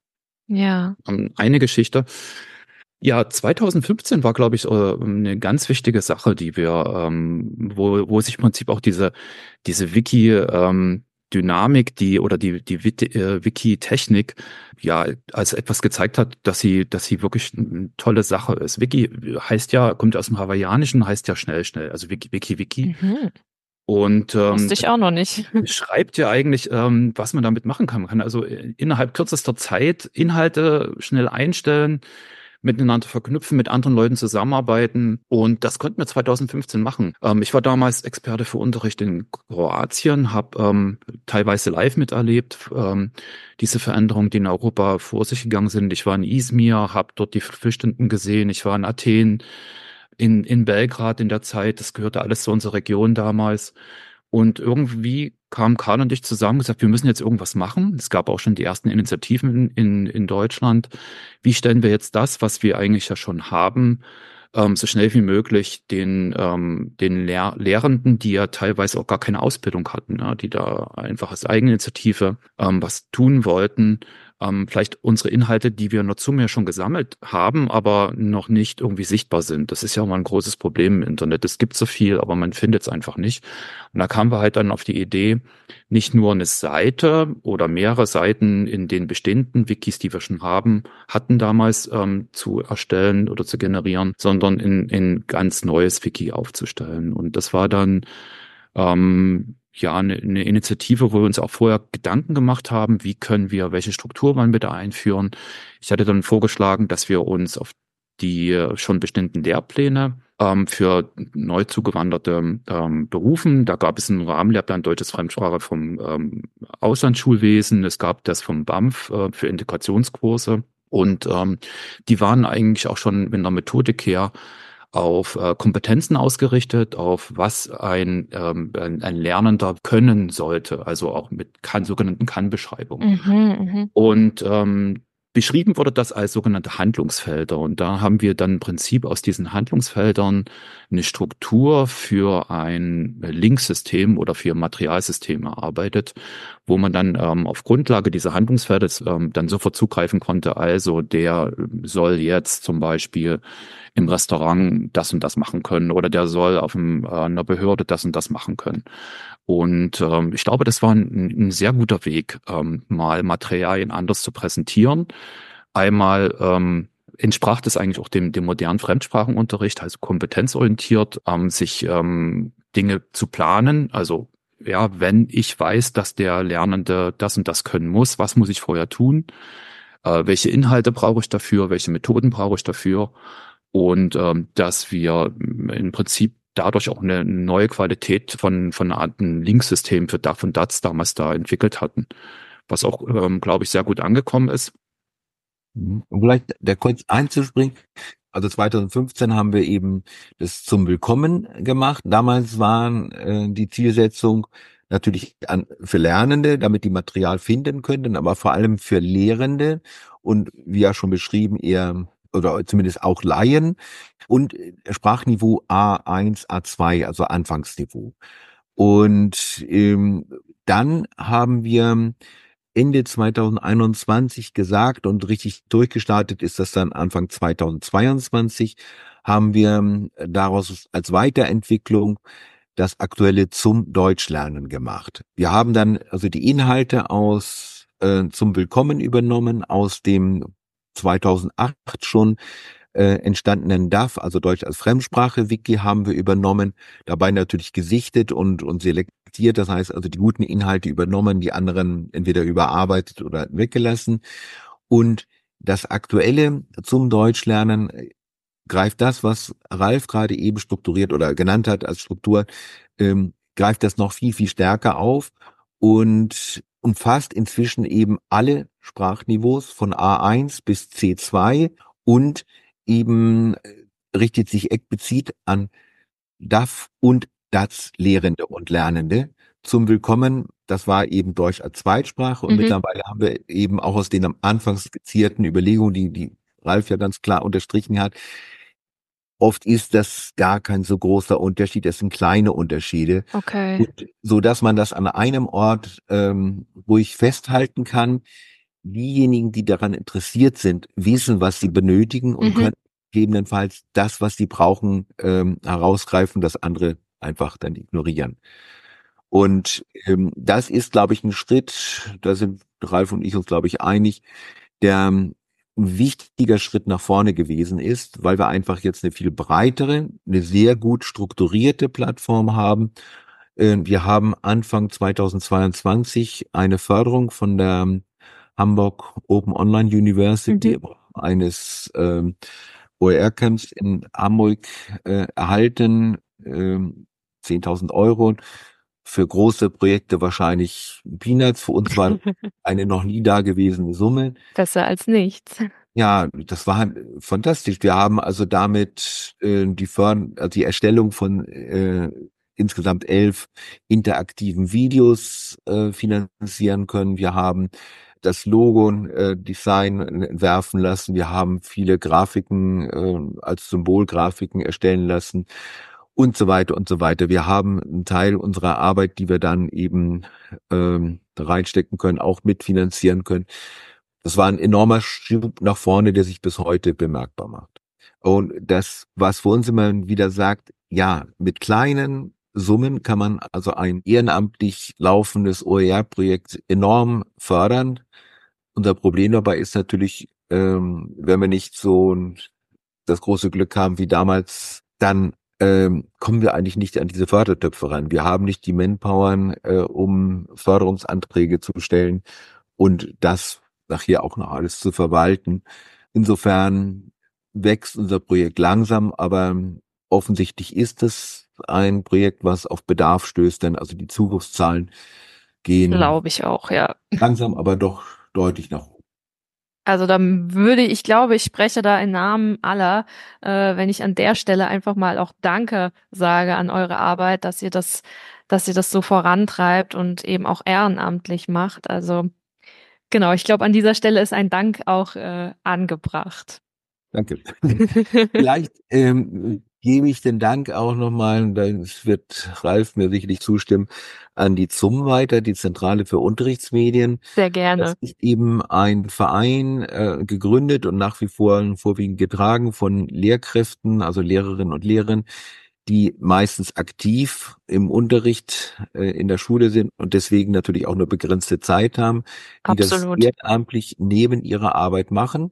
Ja. Eine Geschichte. Ja, 2015 war, glaube ich, eine ganz wichtige Sache, die wir, wo sich im Prinzip auch diese Wiki-Dynamik, die Wiki-Technik, ja, als etwas gezeigt hat, dass sie wirklich eine tolle Sache ist. Wiki kommt aus dem Hawaiianischen, heißt ja schnell, schnell, also Wiki. Mhm. Und Wusste ich auch noch nicht. beschreibt ja eigentlich, was man damit machen kann. Man kann also innerhalb kürzester Zeit Inhalte schnell einstellen, miteinander verknüpfen, mit anderen Leuten zusammenarbeiten. Und das konnten wir 2015 machen. Ich war damals Experte für Unterricht in Kroatien, habe teilweise live miterlebt, diese Veränderungen, die in Europa vor sich gegangen sind. Ich war in Izmir, habe dort die Flüchtenden gesehen. Ich war in Athen, in Belgrad in der Zeit. Das gehörte alles zu unserer Region damals. Und irgendwie kamen Karl und ich zusammen und gesagt, wir müssen jetzt irgendwas machen. Es gab auch schon die ersten Initiativen in Deutschland. Wie stellen wir jetzt das, was wir eigentlich ja schon haben, so schnell wie möglich den Lehrenden, die ja teilweise auch gar keine Ausbildung hatten, ja, die da einfach als Eigeninitiative was tun wollten, vielleicht unsere Inhalte, die wir in der Summe ja schon gesammelt haben, aber noch nicht irgendwie sichtbar sind. Das ist ja auch mal ein großes Problem im Internet. Es gibt so viel, aber man findet es einfach nicht. Und da kamen wir halt dann auf die Idee, nicht nur eine Seite oder mehrere Seiten in den bestehenden Wikis, die wir schon hatten damals zu erstellen oder zu generieren, sondern in ganz neues Wiki aufzustellen. Und das war dann ja eine Initiative, wo wir uns auch vorher Gedanken gemacht haben, welche Struktur wollen wir da einführen. Ich hatte dann vorgeschlagen, dass wir uns auf die schon bestehenden Lehrpläne für neu zugewanderte Berufen. Da gab es einen Rahmenlehrplan Deutsches Fremdsprache vom Auslandsschulwesen. Es gab das vom BAMF für Integrationskurse. Und die waren eigentlich auch schon mit einer Methodik her auf Kompetenzen ausgerichtet, auf was ein Lernender können sollte, also auch mit sogenannten Kann-Beschreibungen. Und beschrieben wurde das als sogenannte Handlungsfelder. Und da haben wir dann im Prinzip aus diesen Handlungsfeldern eine Struktur für ein Linksystem oder für ein Materialsystem erarbeitet, wo man dann auf Grundlage dieser Handlungsfelder dann sofort zugreifen konnte. Also der soll jetzt zum Beispiel im Restaurant das und das machen können oder der soll auf einer Behörde das und das machen können. Und ich glaube, das war ein sehr guter Weg, mal Materialien anders zu präsentieren. Einmal entsprach das eigentlich auch dem modernen Fremdsprachenunterricht, also kompetenzorientiert, sich Dinge zu planen. Also ja, wenn ich weiß, dass der Lernende das und das können muss, was muss ich vorher tun? Welche Inhalte brauche ich dafür? Welche Methoden brauche ich dafür? Und dass wir im Prinzip dadurch auch eine neue Qualität von einer Art Linksystem für DAF und DATS damals da entwickelt hatten, was auch, glaube ich, sehr gut angekommen ist. Um vielleicht da kurz einzuspringen. Also 2015 haben wir eben das zum Willkommen gemacht. Damals waren die Zielsetzung natürlich für Lernende, damit die Material finden könnten, aber vor allem für Lehrende und wie ja schon beschrieben, eher oder zumindest auch Laien und Sprachniveau A1, A2, also Anfangsniveau. Und dann haben wir Ende 2021 gesagt und richtig durchgestartet ist das dann Anfang 2022, haben wir daraus als Weiterentwicklung das aktuelle zum Deutschlernen gemacht. Wir haben dann also die Inhalte aus zum Willkommen übernommen, aus dem 2008 schon entstandenen DAF, also Deutsch als Fremdsprache-Wiki, haben wir übernommen, dabei natürlich gesichtet und selektiert, das heißt also die guten Inhalte übernommen, die anderen entweder überarbeitet oder weggelassen. Und das Aktuelle zum Deutschlernen greift das, was Ralf gerade eben strukturiert oder genannt hat als Struktur, greift das noch viel, viel stärker auf und umfasst inzwischen eben alle Sprachniveaus von A1 bis C2 und eben richtet sich explizit an DAF und DATS Lehrende und Lernende zum Willkommen. Das war eben Deutsch als Zweitsprache und mittlerweile haben wir eben auch aus den am Anfang skizzierten Überlegungen, die Ralf ja ganz klar unterstrichen hat, oft ist das gar kein so großer Unterschied, das sind kleine Unterschiede. Okay. Und so dass man das an einem Ort ruhig festhalten kann. diejenigen, die daran interessiert sind, wissen, was sie benötigen und können gegebenenfalls das, was sie brauchen, herausgreifen, das andere einfach dann ignorieren. Und das ist, glaube ich, ein Schritt, da sind Ralf und ich uns, glaube ich, einig, der ein wichtiger Schritt nach vorne gewesen ist, weil wir einfach jetzt eine viel breitere, eine sehr gut strukturierte Plattform haben. Wir haben Anfang 2022 eine Förderung von der Hamburg Open Online University eines OER-Camps in Hamburg erhalten, 10.000 Euro. Für große Projekte wahrscheinlich Peanuts. Für uns war eine noch nie dagewesene Summe. Besser als nichts. Ja, das war fantastisch. Wir haben also damit die Erstellung von insgesamt 11 interaktiven Videos finanzieren können. Wir haben das Logo-Design entwerfen lassen. Wir haben viele Grafiken als Symbolgrafiken erstellen lassen und so weiter und so weiter. Wir haben einen Teil unserer Arbeit, die wir dann eben reinstecken können, auch mitfinanzieren können. Das war ein enormer Schub nach vorne, der sich bis heute bemerkbar macht. Und das, was für uns immer wieder sagt, ja, mit kleinen Summen kann man also ein ehrenamtlich laufendes OER-Projekt enorm fördern. Unser Problem dabei ist natürlich, wenn wir nicht so das große Glück haben wie damals, dann kommen wir eigentlich nicht an diese Fördertöpfe ran. Wir haben nicht die Manpower, um Förderungsanträge zu stellen und das nachher auch noch alles zu verwalten. Insofern wächst unser Projekt langsam, aber offensichtlich ist es ein Projekt, was auf Bedarf stößt, denn also die Zugriffszahlen gehen Glaube ich auch, ja. langsam, aber doch deutlich nach oben. Also ich glaube, ich spreche da im Namen aller, wenn ich an der Stelle einfach mal auch Danke sage an eure Arbeit, dass ihr das so vorantreibt und eben auch ehrenamtlich macht. Also genau, ich glaube, an dieser Stelle ist ein Dank auch angebracht. Danke. Vielleicht gebe ich den Dank auch nochmal, das wird Ralf mir sicherlich zustimmen, an die ZUM weiter, die Zentrale für Unterrichtsmedien. Sehr gerne. Das ist eben ein Verein, gegründet und nach wie vor vorwiegend getragen von Lehrkräften, also Lehrerinnen und Lehrern, die meistens aktiv im Unterricht in der Schule sind und deswegen natürlich auch nur begrenzte Zeit haben, die Absolut. das ehrenamtlich neben ihrer Arbeit machen.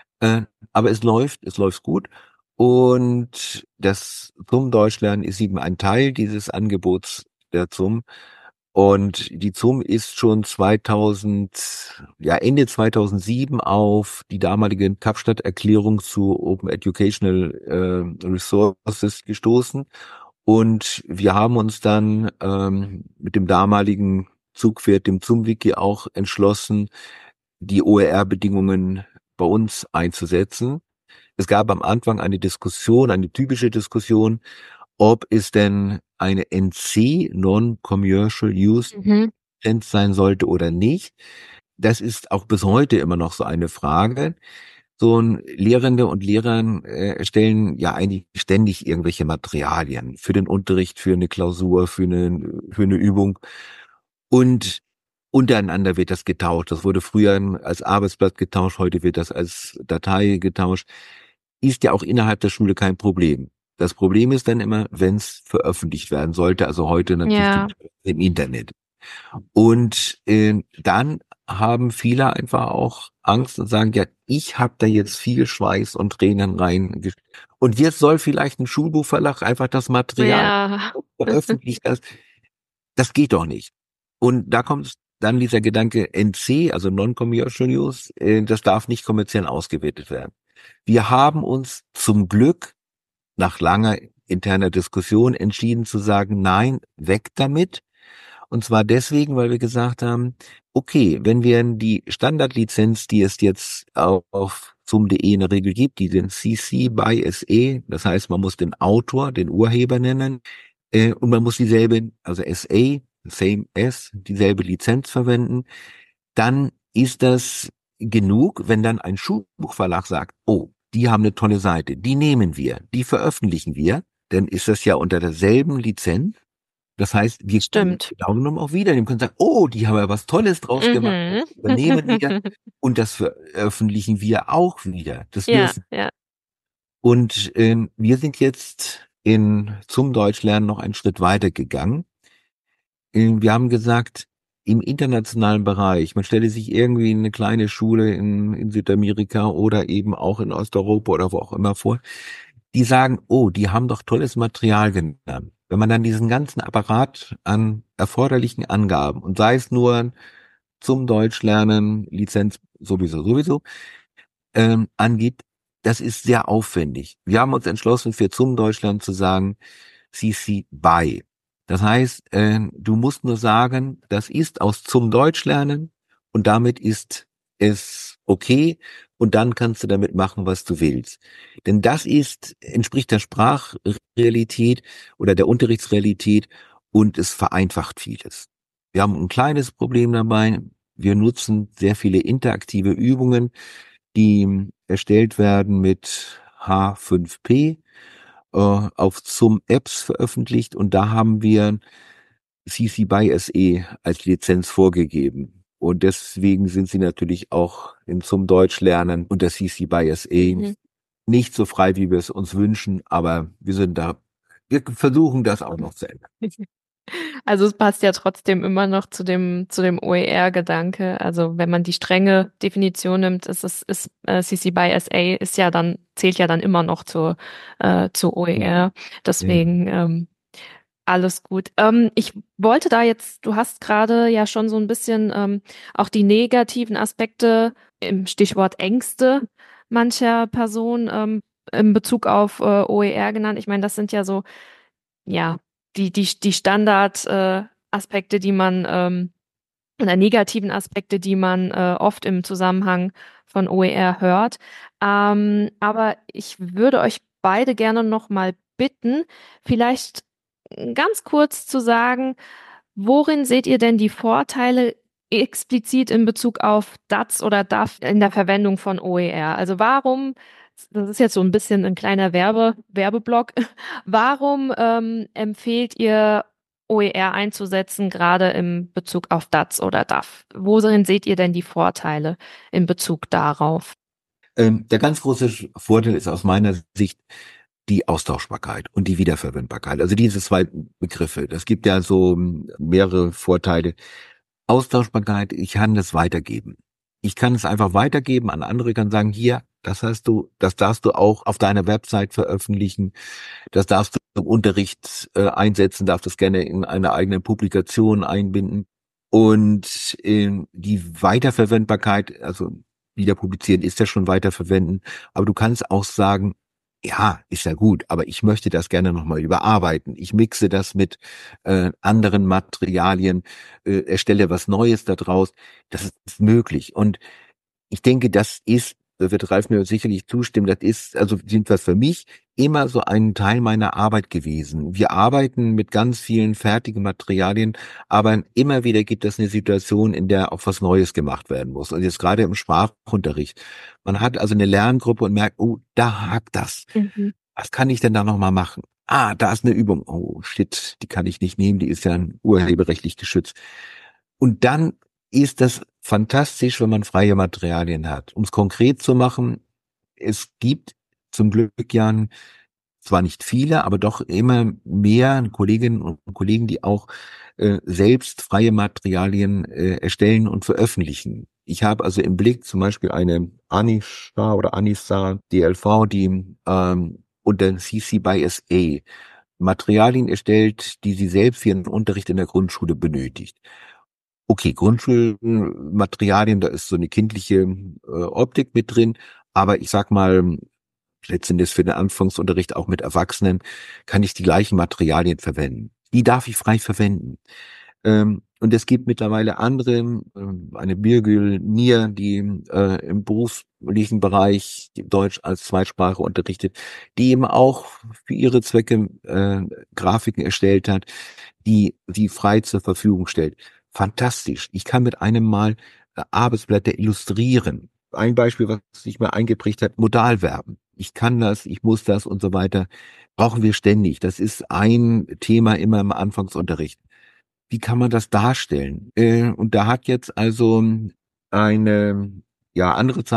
Aber es läuft gut. Und das ZUM Deutschland ist eben ein Teil dieses Angebots der ZUM. Und die ZUM ist schon Ende 2007 auf die damalige Kapstadt-Erklärung zu Open Educational Resources gestoßen. Und wir haben uns dann mit dem damaligen Zugpferd, dem ZUM-Wiki, auch entschlossen, die OER-Bedingungen bei uns einzusetzen. Es gab am Anfang eine typische Diskussion, ob es denn eine NC, Non-Commercial Use Lizenz sein sollte oder nicht. Das ist auch bis heute immer noch so eine Frage. Lehrende und Lehrer erstellen ja eigentlich ständig irgendwelche Materialien für den Unterricht, für eine Klausur, für eine Übung. Und untereinander wird das getauscht. Das wurde früher als Arbeitsblatt getauscht, heute wird das als Datei getauscht. Ist ja auch innerhalb der Schule kein Problem. Das Problem ist dann immer, wenn es veröffentlicht werden sollte, also heute natürlich im Internet. Und dann haben viele einfach auch Angst und sagen, ja, ich habe da jetzt viel Schweiß und Tränen rein. Und jetzt soll vielleicht ein Schulbuchverlag einfach das Material veröffentlichen. Das geht doch nicht. Und da kommt dann dieser Gedanke NC, also Non-Commercial Use, das darf nicht kommerziell ausgewertet werden. Wir haben uns zum Glück nach langer interner Diskussion entschieden zu sagen, nein, weg damit. Und zwar deswegen, weil wir gesagt haben, okay, wenn wir die Standardlizenz, die es jetzt auf zum.de in der Regel gibt, die den CC by SE, das heißt, man muss den Autor, den Urheber nennen, und man muss dieselbe, also SA, same as, dieselbe Lizenz verwenden, dann ist das genug, wenn dann ein Schulbuchverlag sagt, oh, die haben eine tolle Seite, die nehmen wir, die veröffentlichen wir, dann ist das ja unter derselben Lizenz Das heißt, wir können Stimmt. genau genommen auch wieder, die können sagen, oh, die haben ja was Tolles draus gemacht, das übernehmen wir und das veröffentlichen wir auch wieder. Das Ja, dürfen. ja. Und wir sind jetzt zum Deutschlernen noch einen Schritt weiter gegangen. Wir haben gesagt, im internationalen Bereich, man stelle sich irgendwie eine kleine Schule in Südamerika oder eben auch in Osteuropa oder wo auch immer vor, die sagen, oh, die haben doch tolles Material genannt. Wenn man dann diesen ganzen Apparat an erforderlichen Angaben und sei es nur zum Deutschlernen, Lizenz sowieso, angibt, das ist sehr aufwendig. Wir haben uns entschlossen, für zum Deutschlernen zu sagen, CC BY. Das heißt, du musst nur sagen, das ist aus zum Deutschlernen und damit ist es okay und dann kannst du damit machen, was du willst. Denn das entspricht der Sprachrealität oder der Unterrichtsrealität und es vereinfacht vieles. Wir haben ein kleines Problem dabei. Wir nutzen sehr viele interaktive Übungen, die erstellt werden mit H5P, auf zum Apps veröffentlicht und da haben wir CC BY SE als Lizenz vorgegeben. Und deswegen sind sie natürlich auch zum Deutschlernen unter CC BY SE nicht so frei, wie wir es uns wünschen, aber wir versuchen das auch noch zu ändern. Also es passt ja trotzdem immer noch zu dem OER-Gedanke. Also wenn man die strenge Definition nimmt, ist CC BY SA zählt ja dann immer noch zur OER. Deswegen alles gut. Ich wollte da jetzt, du hast gerade ja schon so ein bisschen auch die negativen Aspekte im Stichwort Ängste mancher Personen in Bezug auf OER genannt. Ich meine, das sind ja so, ja, die Standard Aspekte, die man oder negativen Aspekte, die man oft im Zusammenhang von OER hört. Aber ich würde euch beide gerne noch mal bitten, vielleicht ganz kurz zu sagen, worin seht ihr denn die Vorteile explizit in Bezug auf DATS oder DAF in der Verwendung von OER? Also warum, das ist jetzt so ein bisschen ein kleiner Werbeblock, warum empfehlt ihr OER einzusetzen, gerade im Bezug auf DATS oder DAF? Worin seht ihr denn die Vorteile in Bezug darauf? Der ganz große Vorteil ist aus meiner Sicht die Austauschbarkeit und die Wiederverwendbarkeit. Also diese zwei Begriffe. Das gibt ja so mehrere Vorteile. Austauschbarkeit, ich kann das weitergeben. Ich kann es einfach weitergeben an andere, kann sagen, hier, das darfst du auch auf deiner Website veröffentlichen, das darfst du im Unterricht einsetzen, darfst das gerne in eine eigene Publikation einbinden. Und die Weiterverwendbarkeit, also wieder publizieren ist ja schon weiterverwenden, aber du kannst auch sagen, ja, ist ja gut, aber ich möchte das gerne nochmal überarbeiten. Ich mixe das mit anderen Materialien, erstelle was Neues daraus. Das ist möglich. Und ich denke, da wird Ralf mir sicherlich zustimmen, das ist, also jedenfalls für mich, immer so ein Teil meiner Arbeit gewesen. Wir arbeiten mit ganz vielen fertigen Materialien, aber immer wieder gibt es eine Situation, in der auch was Neues gemacht werden muss. Und jetzt gerade im Sprachunterricht. Man hat also eine Lerngruppe und merkt, oh, da hakt das. Was kann ich denn da nochmal machen? Ah, da ist eine Übung. Oh, shit, die kann ich nicht nehmen, die ist ja urheberrechtlich geschützt. Und dann ist das fantastisch, wenn man freie Materialien hat. Um es konkret zu machen, es gibt zum Glück ja zwar nicht viele, aber doch immer mehr Kolleginnen und Kollegen, die auch selbst freie Materialien erstellen und veröffentlichen. Ich habe also im Blick zum Beispiel eine Anissa DLV, die unter CC BY SA Materialien erstellt, die sie selbst für ihren Unterricht in der Grundschule benötigt. Okay, Grundschulmaterialien, da ist so eine kindliche Optik mit drin, aber ich sag mal, letztendlich für den Anfangsunterricht auch mit Erwachsenen kann ich die gleichen Materialien verwenden. Die darf ich frei verwenden. Und es gibt mittlerweile andere, eine Birgül Nier, die im beruflichen Bereich Deutsch als Zweitsprache unterrichtet, die eben auch für ihre Zwecke Grafiken erstellt hat, die sie frei zur Verfügung stellt. Fantastisch. Ich kann mit einem Mal Arbeitsblätter illustrieren. Ein Beispiel, was sich mir eingeprägt hat, Modalverben. ich kann das, ich muss das und so weiter, brauchen wir ständig. Das ist ein Thema immer im Anfangsunterricht. Wie kann man das darstellen? Und da hat jetzt also eine, ja,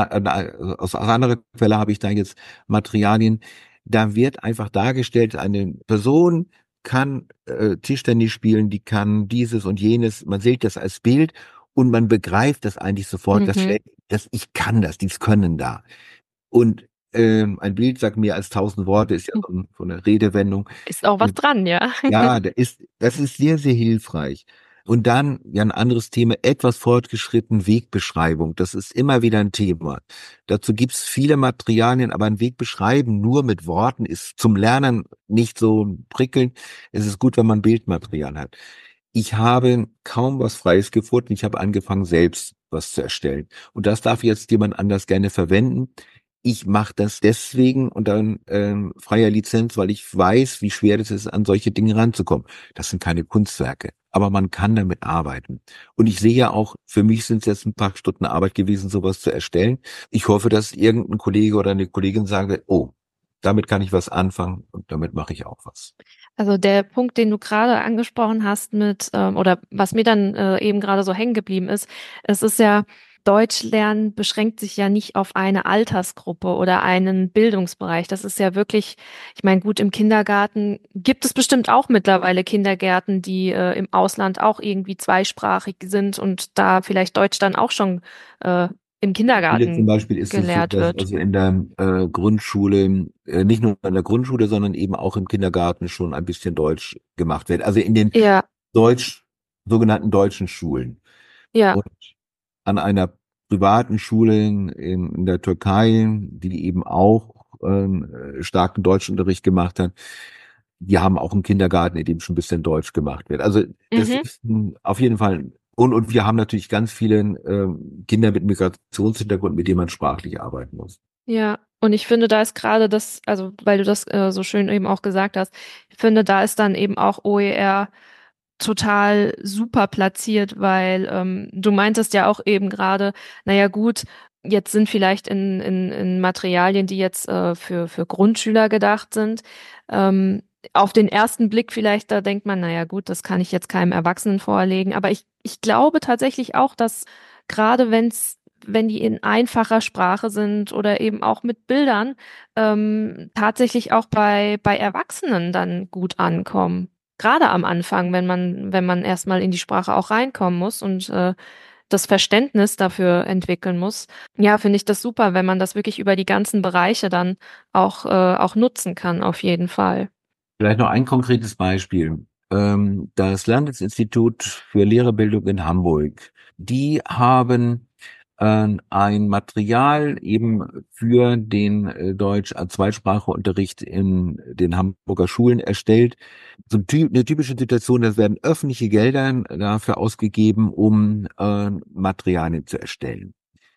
aus anderer Quelle habe ich da jetzt Materialien. Da wird einfach dargestellt, eine Person kann Tischtennis spielen, die kann dieses und jenes. Man sieht das als Bild und man begreift das eigentlich sofort, Mhm. dass ich kann das, dies können da. Und ein Bild sagt mehr als 1000 Worte, ist ja so eine Redewendung. Ist auch was dran, ja. Ja, das ist sehr, sehr hilfreich. Und dann ja ein anderes Thema, etwas fortgeschritten, Wegbeschreibung. Das ist immer wieder ein Thema. Dazu gibt's viele Materialien, aber ein Weg beschreiben nur mit Worten ist zum Lernen nicht so prickelnd. Es ist gut, wenn man Bildmaterial hat. Ich habe kaum was Freies gefunden. Ich habe angefangen, selbst was zu erstellen. Und das darf jetzt jemand anders gerne verwenden. Ich mache das deswegen unter freier Lizenz, weil ich weiß, wie schwer es ist, an solche Dinge ranzukommen. Das sind keine Kunstwerke, aber man kann damit arbeiten. Und ich sehe ja auch, für mich sind es jetzt ein paar Stunden Arbeit gewesen, sowas zu erstellen. Ich hoffe, dass irgendein Kollege oder eine Kollegin sagt, oh, damit kann ich was anfangen und damit mache ich auch was. Also der Punkt, den du gerade angesprochen hast oder was mir dann eben gerade so hängen geblieben ist, es ist ja, Deutsch lernen beschränkt sich ja nicht auf eine Altersgruppe oder einen Bildungsbereich. Das ist ja wirklich, ich meine, gut, im Kindergarten gibt es bestimmt auch mittlerweile Kindergärten, die im Ausland auch irgendwie zweisprachig sind und da vielleicht Deutsch dann auch schon im Schule zum Kindergarten Beispiel ist es so, gelehrt dass wird. also in der Grundschule, nicht nur in der Grundschule, sondern eben auch im Kindergarten schon ein bisschen Deutsch gemacht wird. Also in den Ja, Deutsch, sogenannten deutschen Schulen. ja. Und an einer privaten Schule in der Türkei, die eben auch starken Deutschunterricht gemacht hat, die haben auch einen Kindergarten, in dem schon ein bisschen Deutsch gemacht wird. Also das Mhm. ist auf jeden Fall, und wir haben natürlich ganz viele Kinder mit Migrationshintergrund, mit denen man sprachlich arbeiten muss. Ja, und ich finde, da ist gerade das, also weil du das so schön eben auch gesagt hast, ich finde, da ist dann eben auch OER total super platziert, weil du meintest ja auch eben gerade, naja gut, jetzt sind vielleicht in Materialien, die jetzt für Grundschüler gedacht sind, auf den ersten Blick vielleicht, da denkt man, naja gut, das kann ich jetzt keinem Erwachsenen vorlegen, aber ich glaube tatsächlich auch, dass gerade wenn die in einfacher Sprache sind oder eben auch mit Bildern, tatsächlich auch bei Erwachsenen dann gut ankommen. Gerade am Anfang, wenn man erstmal in die Sprache auch reinkommen muss und das Verständnis dafür entwickeln muss. Ja, finde ich das super, wenn man das wirklich über die ganzen Bereiche dann auch nutzen kann, auf jeden Fall. Vielleicht noch ein konkretes Beispiel. Das Landesinstitut für Lehrerbildung in Hamburg, die haben ein Material eben für den Deutsch als Zweitspracheunterricht in den Hamburger Schulen erstellt. So eine typische Situation, es werden öffentliche Gelder dafür ausgegeben, um Materialien zu erstellen.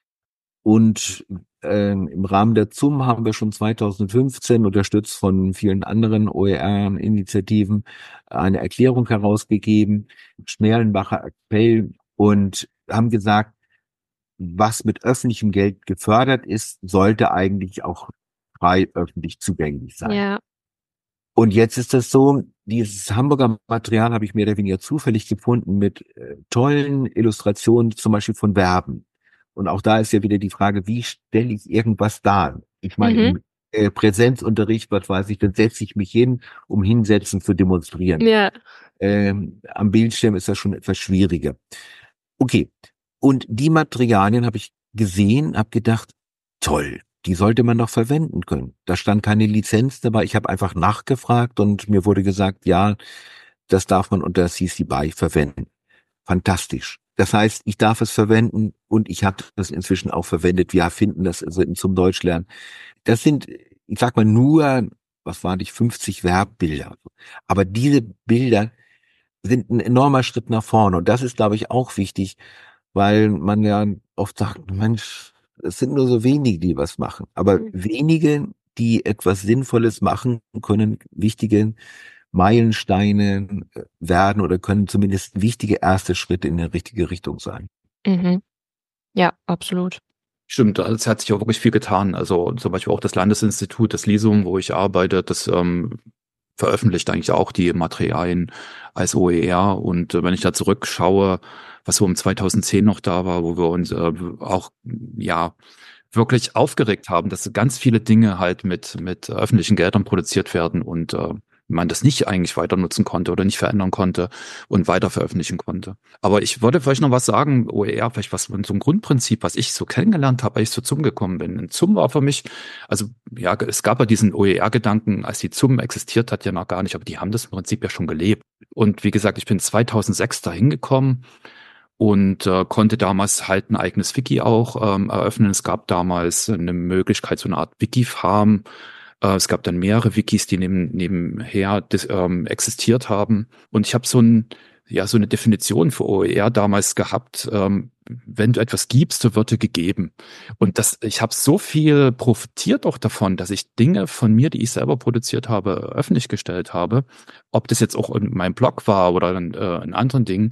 Und im Rahmen der ZUM haben wir schon 2015, unterstützt von vielen anderen OER-Initiativen, eine Erklärung herausgegeben, Schmerlenbacher Appell, und haben gesagt, was mit öffentlichem Geld gefördert ist, sollte eigentlich auch frei öffentlich zugänglich sein. Ja. Und jetzt ist das so, dieses Hamburger Material habe ich mehr oder weniger zufällig gefunden mit tollen Illustrationen, zum Beispiel von Verben. Und auch da ist ja wieder die Frage, wie stelle ich irgendwas dar? Ich meine, Mhm. im Präsenzunterricht, was weiß ich, dann setze ich mich hin, um hinsetzen zu demonstrieren. Ja. Am Bildschirm ist das schon etwas schwieriger. Okay, und die Materialien habe ich gesehen, habe gedacht, toll, die sollte man doch verwenden können. Da stand keine Lizenz dabei. Ich habe einfach nachgefragt und mir wurde gesagt, ja, das darf man unter CC BY verwenden. Fantastisch. Das heißt, ich darf es verwenden und ich habe das inzwischen auch verwendet. Wir finden das also zum Deutschlernen. Das sind, ich sag mal, nur, was waren die, 50 Verbbilder. Aber diese Bilder sind ein enormer Schritt nach vorne. Und das ist, glaube ich, auch wichtig, weil man ja oft sagt, Mensch, es sind nur so wenige, die was machen. Aber wenige, die etwas Sinnvolles machen, können wichtige Meilensteine werden oder können zumindest wichtige erste Schritte in die richtige Richtung sein. Mhm. Ja, absolut. Stimmt, es hat sich auch wirklich viel getan. Also zum Beispiel auch das Landesinstitut, das LISUM, wo ich arbeite, das veröffentlicht eigentlich auch die Materialien als OER. Und wenn ich da zurückschaue, was so um 2010 noch da war, wo wir uns auch ja wirklich aufgeregt haben, dass ganz viele Dinge halt mit öffentlichen Geldern produziert werden und man das nicht eigentlich weiter nutzen konnte oder nicht verändern konnte und weiter veröffentlichen konnte. Aber ich wollte vielleicht noch was sagen, OER, vielleicht was von so einem Grundprinzip, was ich so kennengelernt habe, als ich zur ZUM gekommen bin. Und ZUM war für mich, also ja, es gab ja diesen OER-Gedanken, als die ZUM existiert hat, ja noch gar nicht, aber die haben das im Prinzip ja schon gelebt. Und wie gesagt, ich bin 2006 da hingekommen und konnte damals halt ein eigenes Wiki auch eröffnen. Es gab damals eine Möglichkeit, so eine Art Wiki-Farm. Es gab dann mehrere Wikis, die nebenher existiert haben. Und ich habe so eine Definition für OER damals gehabt. Wenn du etwas gibst, so wird dir gegeben. Und ich habe so viel profitiert auch davon, dass ich Dinge von mir, die ich selber produziert habe, öffentlich gestellt habe. Ob das jetzt auch in meinem Blog war oder in anderen Dingen.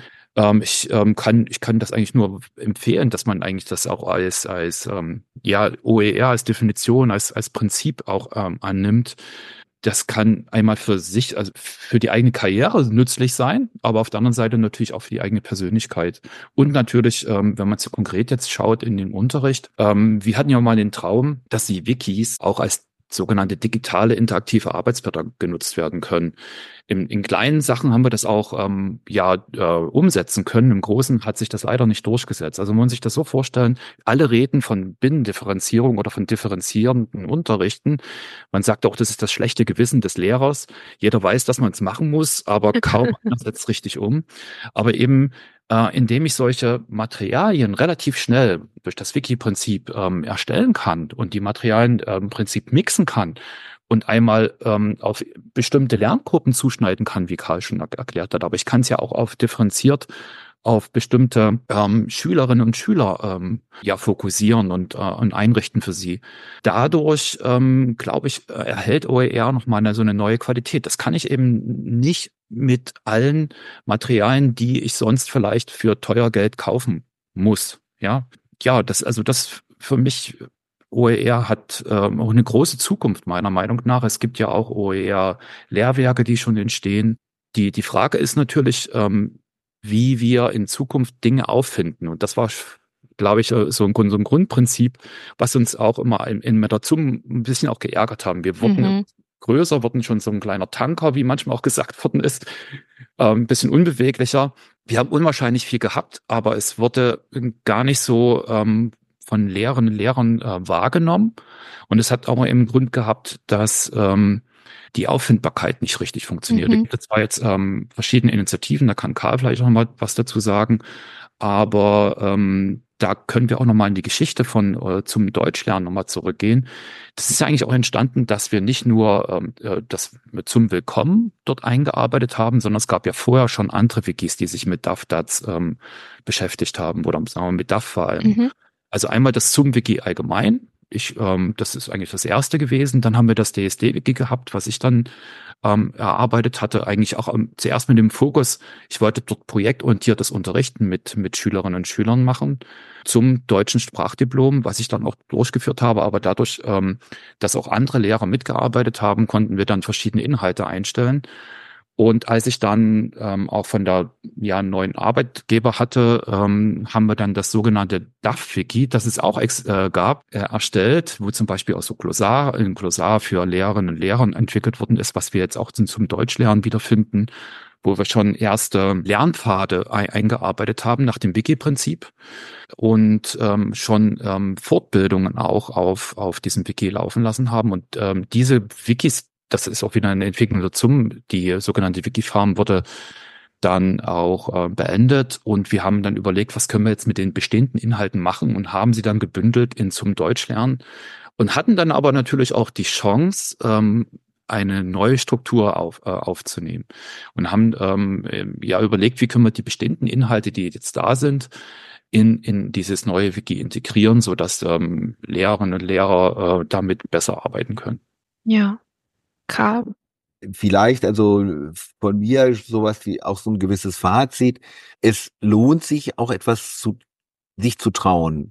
Ich kann das eigentlich nur empfehlen, dass man eigentlich das auch als ja, OER als Definition, als Prinzip auch annimmt. Das kann einmal für sich, also für die eigene Karriere nützlich sein, aber auf der anderen Seite natürlich auch für die eigene Persönlichkeit. Und natürlich, wenn man so konkret jetzt schaut in den Unterricht, wir hatten ja mal den Traum, dass die Wikis auch als sogenannte digitale interaktive Arbeitsblätter genutzt werden können. In kleinen Sachen haben wir das auch umsetzen können. Im Großen hat sich das leider nicht durchgesetzt. Also man muss sich das so vorstellen, alle reden von Binnendifferenzierung oder von differenzierenden Unterrichten. Man sagt auch, das ist das schlechte Gewissen des Lehrers. Jeder weiß, dass man es machen muss, aber kaum einer setzt es richtig um. Aber eben indem ich solche Materialien relativ schnell durch das Wiki-Prinzip erstellen kann und die Materialien im Prinzip mixen kann und einmal auf bestimmte Lerngruppen zuschneiden kann, wie Karl schon erklärt hat. Aber ich kann es ja auch auf differenziert auf bestimmte Schülerinnen und Schüler fokussieren und einrichten für sie. Dadurch, glaube ich, erhält OER nochmal so eine neue Qualität. Das kann ich eben nicht mit allen Materialien, die ich sonst vielleicht für teuer Geld kaufen muss. Ja, das für mich OER hat auch eine große Zukunft meiner Meinung nach. Es gibt ja auch OER-Lehrwerke, die schon entstehen. Die Frage ist natürlich, wie wir in Zukunft Dinge auffinden. Und das war, glaube ich, so ein Grundprinzip, was uns auch immer mit der ZUM ein bisschen auch geärgert haben. Wir wurden größer, wurden schon so ein kleiner Tanker, wie manchmal auch gesagt worden ist, ein bisschen unbeweglicher. Wir haben unwahrscheinlich viel gehabt, aber es wurde gar nicht so von Lehrerinnen und Lehrern wahrgenommen. Und es hat auch eben Grund gehabt, dass die Auffindbarkeit nicht richtig funktioniert. Da gibt es zwar jetzt verschiedene Initiativen, da kann Karl vielleicht noch mal was dazu sagen, aber da können wir auch noch mal in die Geschichte von zum Deutschlernen noch mal zurückgehen. Das ist ja eigentlich auch entstanden, dass wir nicht nur das zum Willkommen dort eingearbeitet haben, sondern es gab ja vorher schon andere Wikis, die sich mit DAF-DATS beschäftigt haben oder sagen wir mit DAF vor allem. Also einmal das zum-Wiki allgemein. Das ist eigentlich das erste gewesen. Dann haben wir das DSD-Wiki gehabt, was ich dann erarbeitet hatte, eigentlich auch zuerst mit dem Fokus, ich wollte dort projektorientiertes Unterrichten mit Schülerinnen und Schülern machen zum deutschen Sprachdiplom, was ich dann auch durchgeführt habe. Aber dadurch, dass auch andere Lehrer mitgearbeitet haben, konnten wir dann verschiedene Inhalte einstellen. Und als ich dann auch von der neuen Arbeitgeber hatte, haben wir dann das sogenannte DAF-Wiki, das es auch gab, erstellt, wo zum Beispiel auch so ein Glossar für Lehrerinnen und Lehrer entwickelt worden ist, was wir jetzt auch zum Deutschlernen wiederfinden, wo wir schon erste Lernpfade eingearbeitet haben nach dem Wiki-Prinzip und schon Fortbildungen auch auf diesem Wiki laufen lassen haben. Und diese Wikis, das ist auch wieder eine Entwicklung die sogenannte Wiki-Farm wurde dann auch beendet und wir haben dann überlegt, was können wir jetzt mit den bestehenden Inhalten machen und haben sie dann gebündelt in zum Deutschlernen und hatten dann aber natürlich auch die Chance, eine neue Struktur aufzunehmen und haben überlegt, wie können wir die bestehenden Inhalte, die jetzt da sind, in dieses neue Wiki integrieren, so dass Lehrerinnen und Lehrer damit besser arbeiten können. Ja. Karl? Vielleicht, also von mir sowas wie auch so ein gewisses Fazit. Es lohnt sich auch etwas sich zu trauen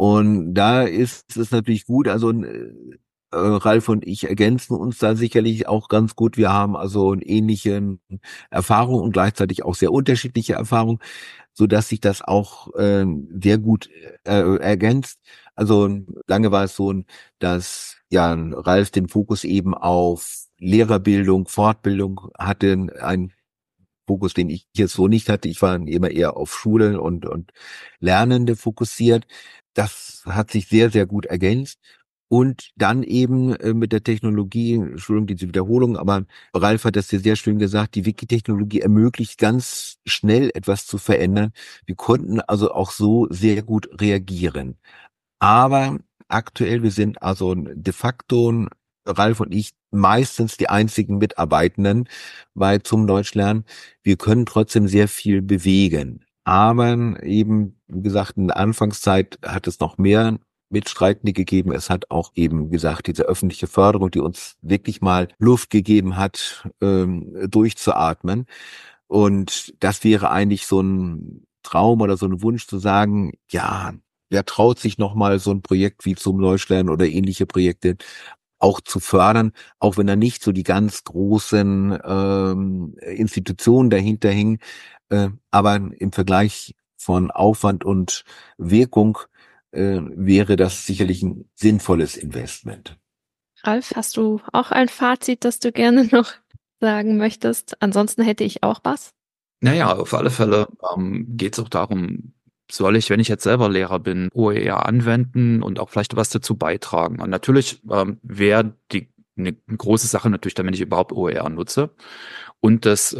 Und da ist es natürlich gut, also Ralf und ich ergänzen uns da sicherlich auch ganz gut. Wir haben also eine ähnliche Erfahrung und gleichzeitig auch sehr unterschiedliche Erfahrungen, so dass sich das auch sehr gut ergänzt. Also lange war es so, dass ja Ralf den Fokus eben auf Lehrerbildung, Fortbildung hatte, ein Fokus, den ich jetzt so nicht hatte. Ich war immer eher auf Schulen und Lernende fokussiert. Das hat sich sehr, sehr gut ergänzt. Und dann eben mit der Technologie, Entschuldigung, diese Wiederholung, aber Ralf hat das hier sehr schön gesagt, die Wiki-Technologie ermöglicht ganz schnell etwas zu verändern. Wir konnten also auch so sehr gut reagieren. Aber aktuell, wir sind also de facto, Ralf und ich, meistens die einzigen Mitarbeitenden bei zum Deutschlernen. Wir können trotzdem sehr viel bewegen. Aber eben, wie gesagt, in der Anfangszeit hat es noch mehr Mitstreitende gegeben. Es hat auch eben, wie gesagt, diese öffentliche Förderung, die uns wirklich mal Luft gegeben hat, durchzuatmen. Und das wäre eigentlich so ein Traum oder so ein Wunsch zu sagen, ja, wer traut sich nochmal so ein Projekt wie zum Deutschlernen oder ähnliche Projekte auch zu fördern, auch wenn da nicht so die ganz großen Institutionen dahinter hängen, aber im Vergleich von Aufwand und Wirkung wäre das sicherlich ein sinnvolles Investment. Ralf, hast du auch ein Fazit, das du gerne noch sagen möchtest? Ansonsten hätte ich auch was. Naja, auf alle Fälle geht es auch darum, soll ich, wenn ich jetzt selber Lehrer bin, OER anwenden und auch vielleicht was dazu beitragen. Und natürlich wäre eine große Sache natürlich dann, wenn ich überhaupt OER nutze und das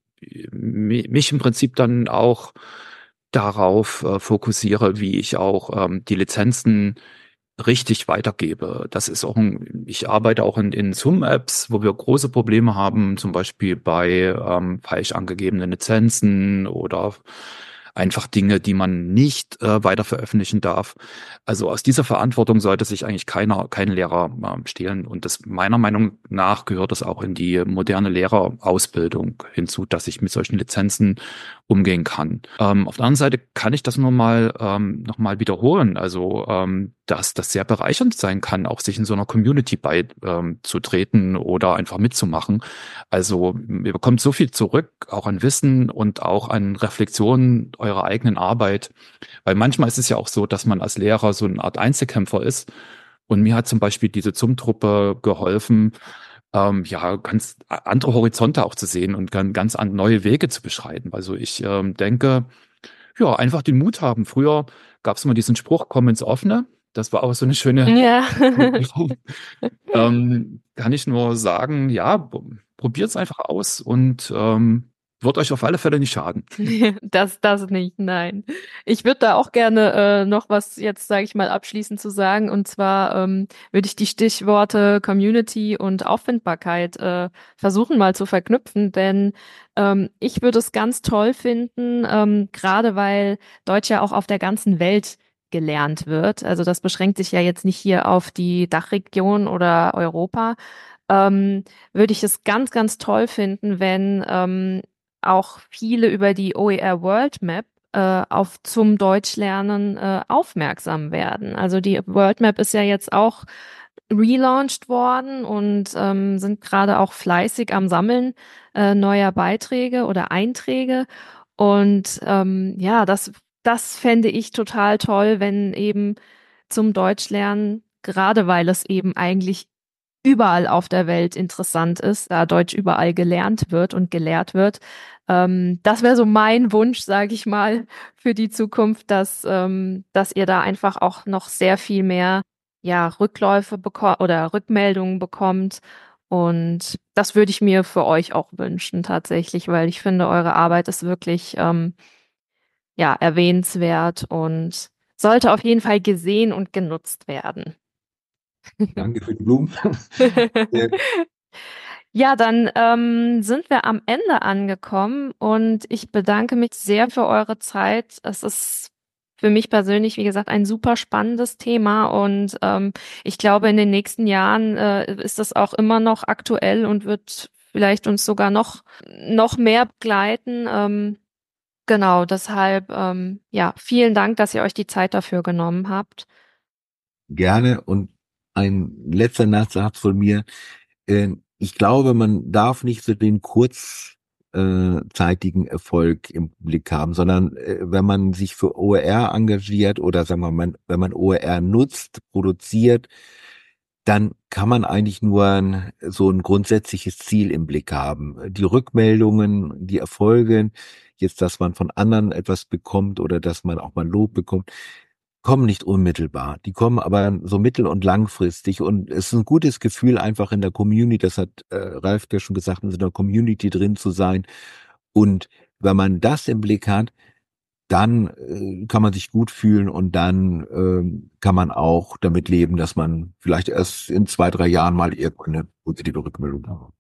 mich im Prinzip dann auch darauf fokussiere, wie ich auch die Lizenzen richtig weitergebe. Das ist auch ich arbeite auch in Zoom-Apps, wo wir große Probleme haben, zum Beispiel bei falsch angegebenen Lizenzen oder einfach Dinge, die man nicht weiter veröffentlichen darf. Also aus dieser Verantwortung sollte sich eigentlich kein Lehrer stehlen. Und das meiner Meinung nach gehört das auch in die moderne Lehrerausbildung hinzu, dass ich mit solchen Lizenzen umgehen kann. Auf der anderen Seite kann ich das noch mal wiederholen. Also, dass das sehr bereichernd sein kann, auch sich in so einer Community beizutreten oder einfach mitzumachen. Also, ihr bekommt so viel zurück, auch an Wissen und auch an Reflexionen eurer eigenen Arbeit. Weil manchmal ist es ja auch so, dass man als Lehrer so eine Art Einzelkämpfer ist. Und mir hat zum Beispiel diese ZUM-Truppe geholfen, ja, ganz andere Horizonte auch zu sehen und ganz neue Wege zu beschreiten. Also ich denke, ja, einfach den Mut haben. Früher gab es immer diesen Spruch, komm ins Offene. Das war auch so eine schöne, Ja. kann ich nur sagen, ja, probiert es einfach aus und wird euch auf alle Fälle nicht schaden. Das nicht, nein. Ich würde da auch gerne noch was jetzt, sage ich mal, abschließend zu sagen. Und zwar würde ich die Stichworte Community und Auffindbarkeit versuchen mal zu verknüpfen, denn ich würde es ganz toll finden, gerade weil Deutsch ja auch auf der ganzen Welt gelernt wird. Also das beschränkt sich ja jetzt nicht hier auf die Dachregion oder Europa. Würde ich es ganz, ganz toll finden, wenn auch viele über die OER World Map auf zum Deutschlernen aufmerksam werden. Also die World Map ist ja jetzt auch relaunched worden und sind gerade auch fleißig am Sammeln neuer Beiträge oder Einträge. Und ja, das fände ich total toll, wenn eben zum Deutschlernen, gerade weil es eben eigentlich überall auf der Welt interessant ist, da Deutsch überall gelernt wird und gelehrt wird. Das wäre so mein Wunsch, sage ich mal, für die Zukunft, dass ihr da einfach auch noch sehr viel mehr ja, Rückläufe bekommt oder Rückmeldungen bekommt. Und das würde ich mir für euch auch wünschen, tatsächlich, weil ich finde, eure Arbeit ist wirklich ja, erwähnenswert und sollte auf jeden Fall gesehen und genutzt werden. Danke für die Blumen. Ja, dann sind wir am Ende angekommen und ich bedanke mich sehr für eure Zeit. Es ist für mich persönlich, wie gesagt, ein super spannendes Thema und ich glaube, in den nächsten Jahren ist das auch immer noch aktuell und wird vielleicht uns sogar noch mehr begleiten. Genau, deshalb, ja, vielen Dank, dass ihr euch die Zeit dafür genommen habt. Gerne. Und ein letzter Nachsatz von mir. Ich glaube, man darf nicht so den kurzzeitigen Erfolg im Blick haben, sondern wenn man sich für OER engagiert oder sagen wir mal, wenn man OER nutzt, produziert, dann kann man eigentlich nur so ein grundsätzliches Ziel im Blick haben. Die Rückmeldungen, die Erfolge, jetzt, dass man von anderen etwas bekommt oder dass man auch mal Lob bekommt, kommen nicht unmittelbar. Die kommen aber so mittel- und langfristig. Und es ist ein gutes Gefühl, einfach in der Community, das hat Ralf ja schon gesagt, in so einer Community drin zu sein. Und wenn man das im Blick hat, dann kann man sich gut fühlen und dann kann man auch damit leben, dass man vielleicht erst in 2, 3 Jahren mal irgendeine positive Rückmeldung hat.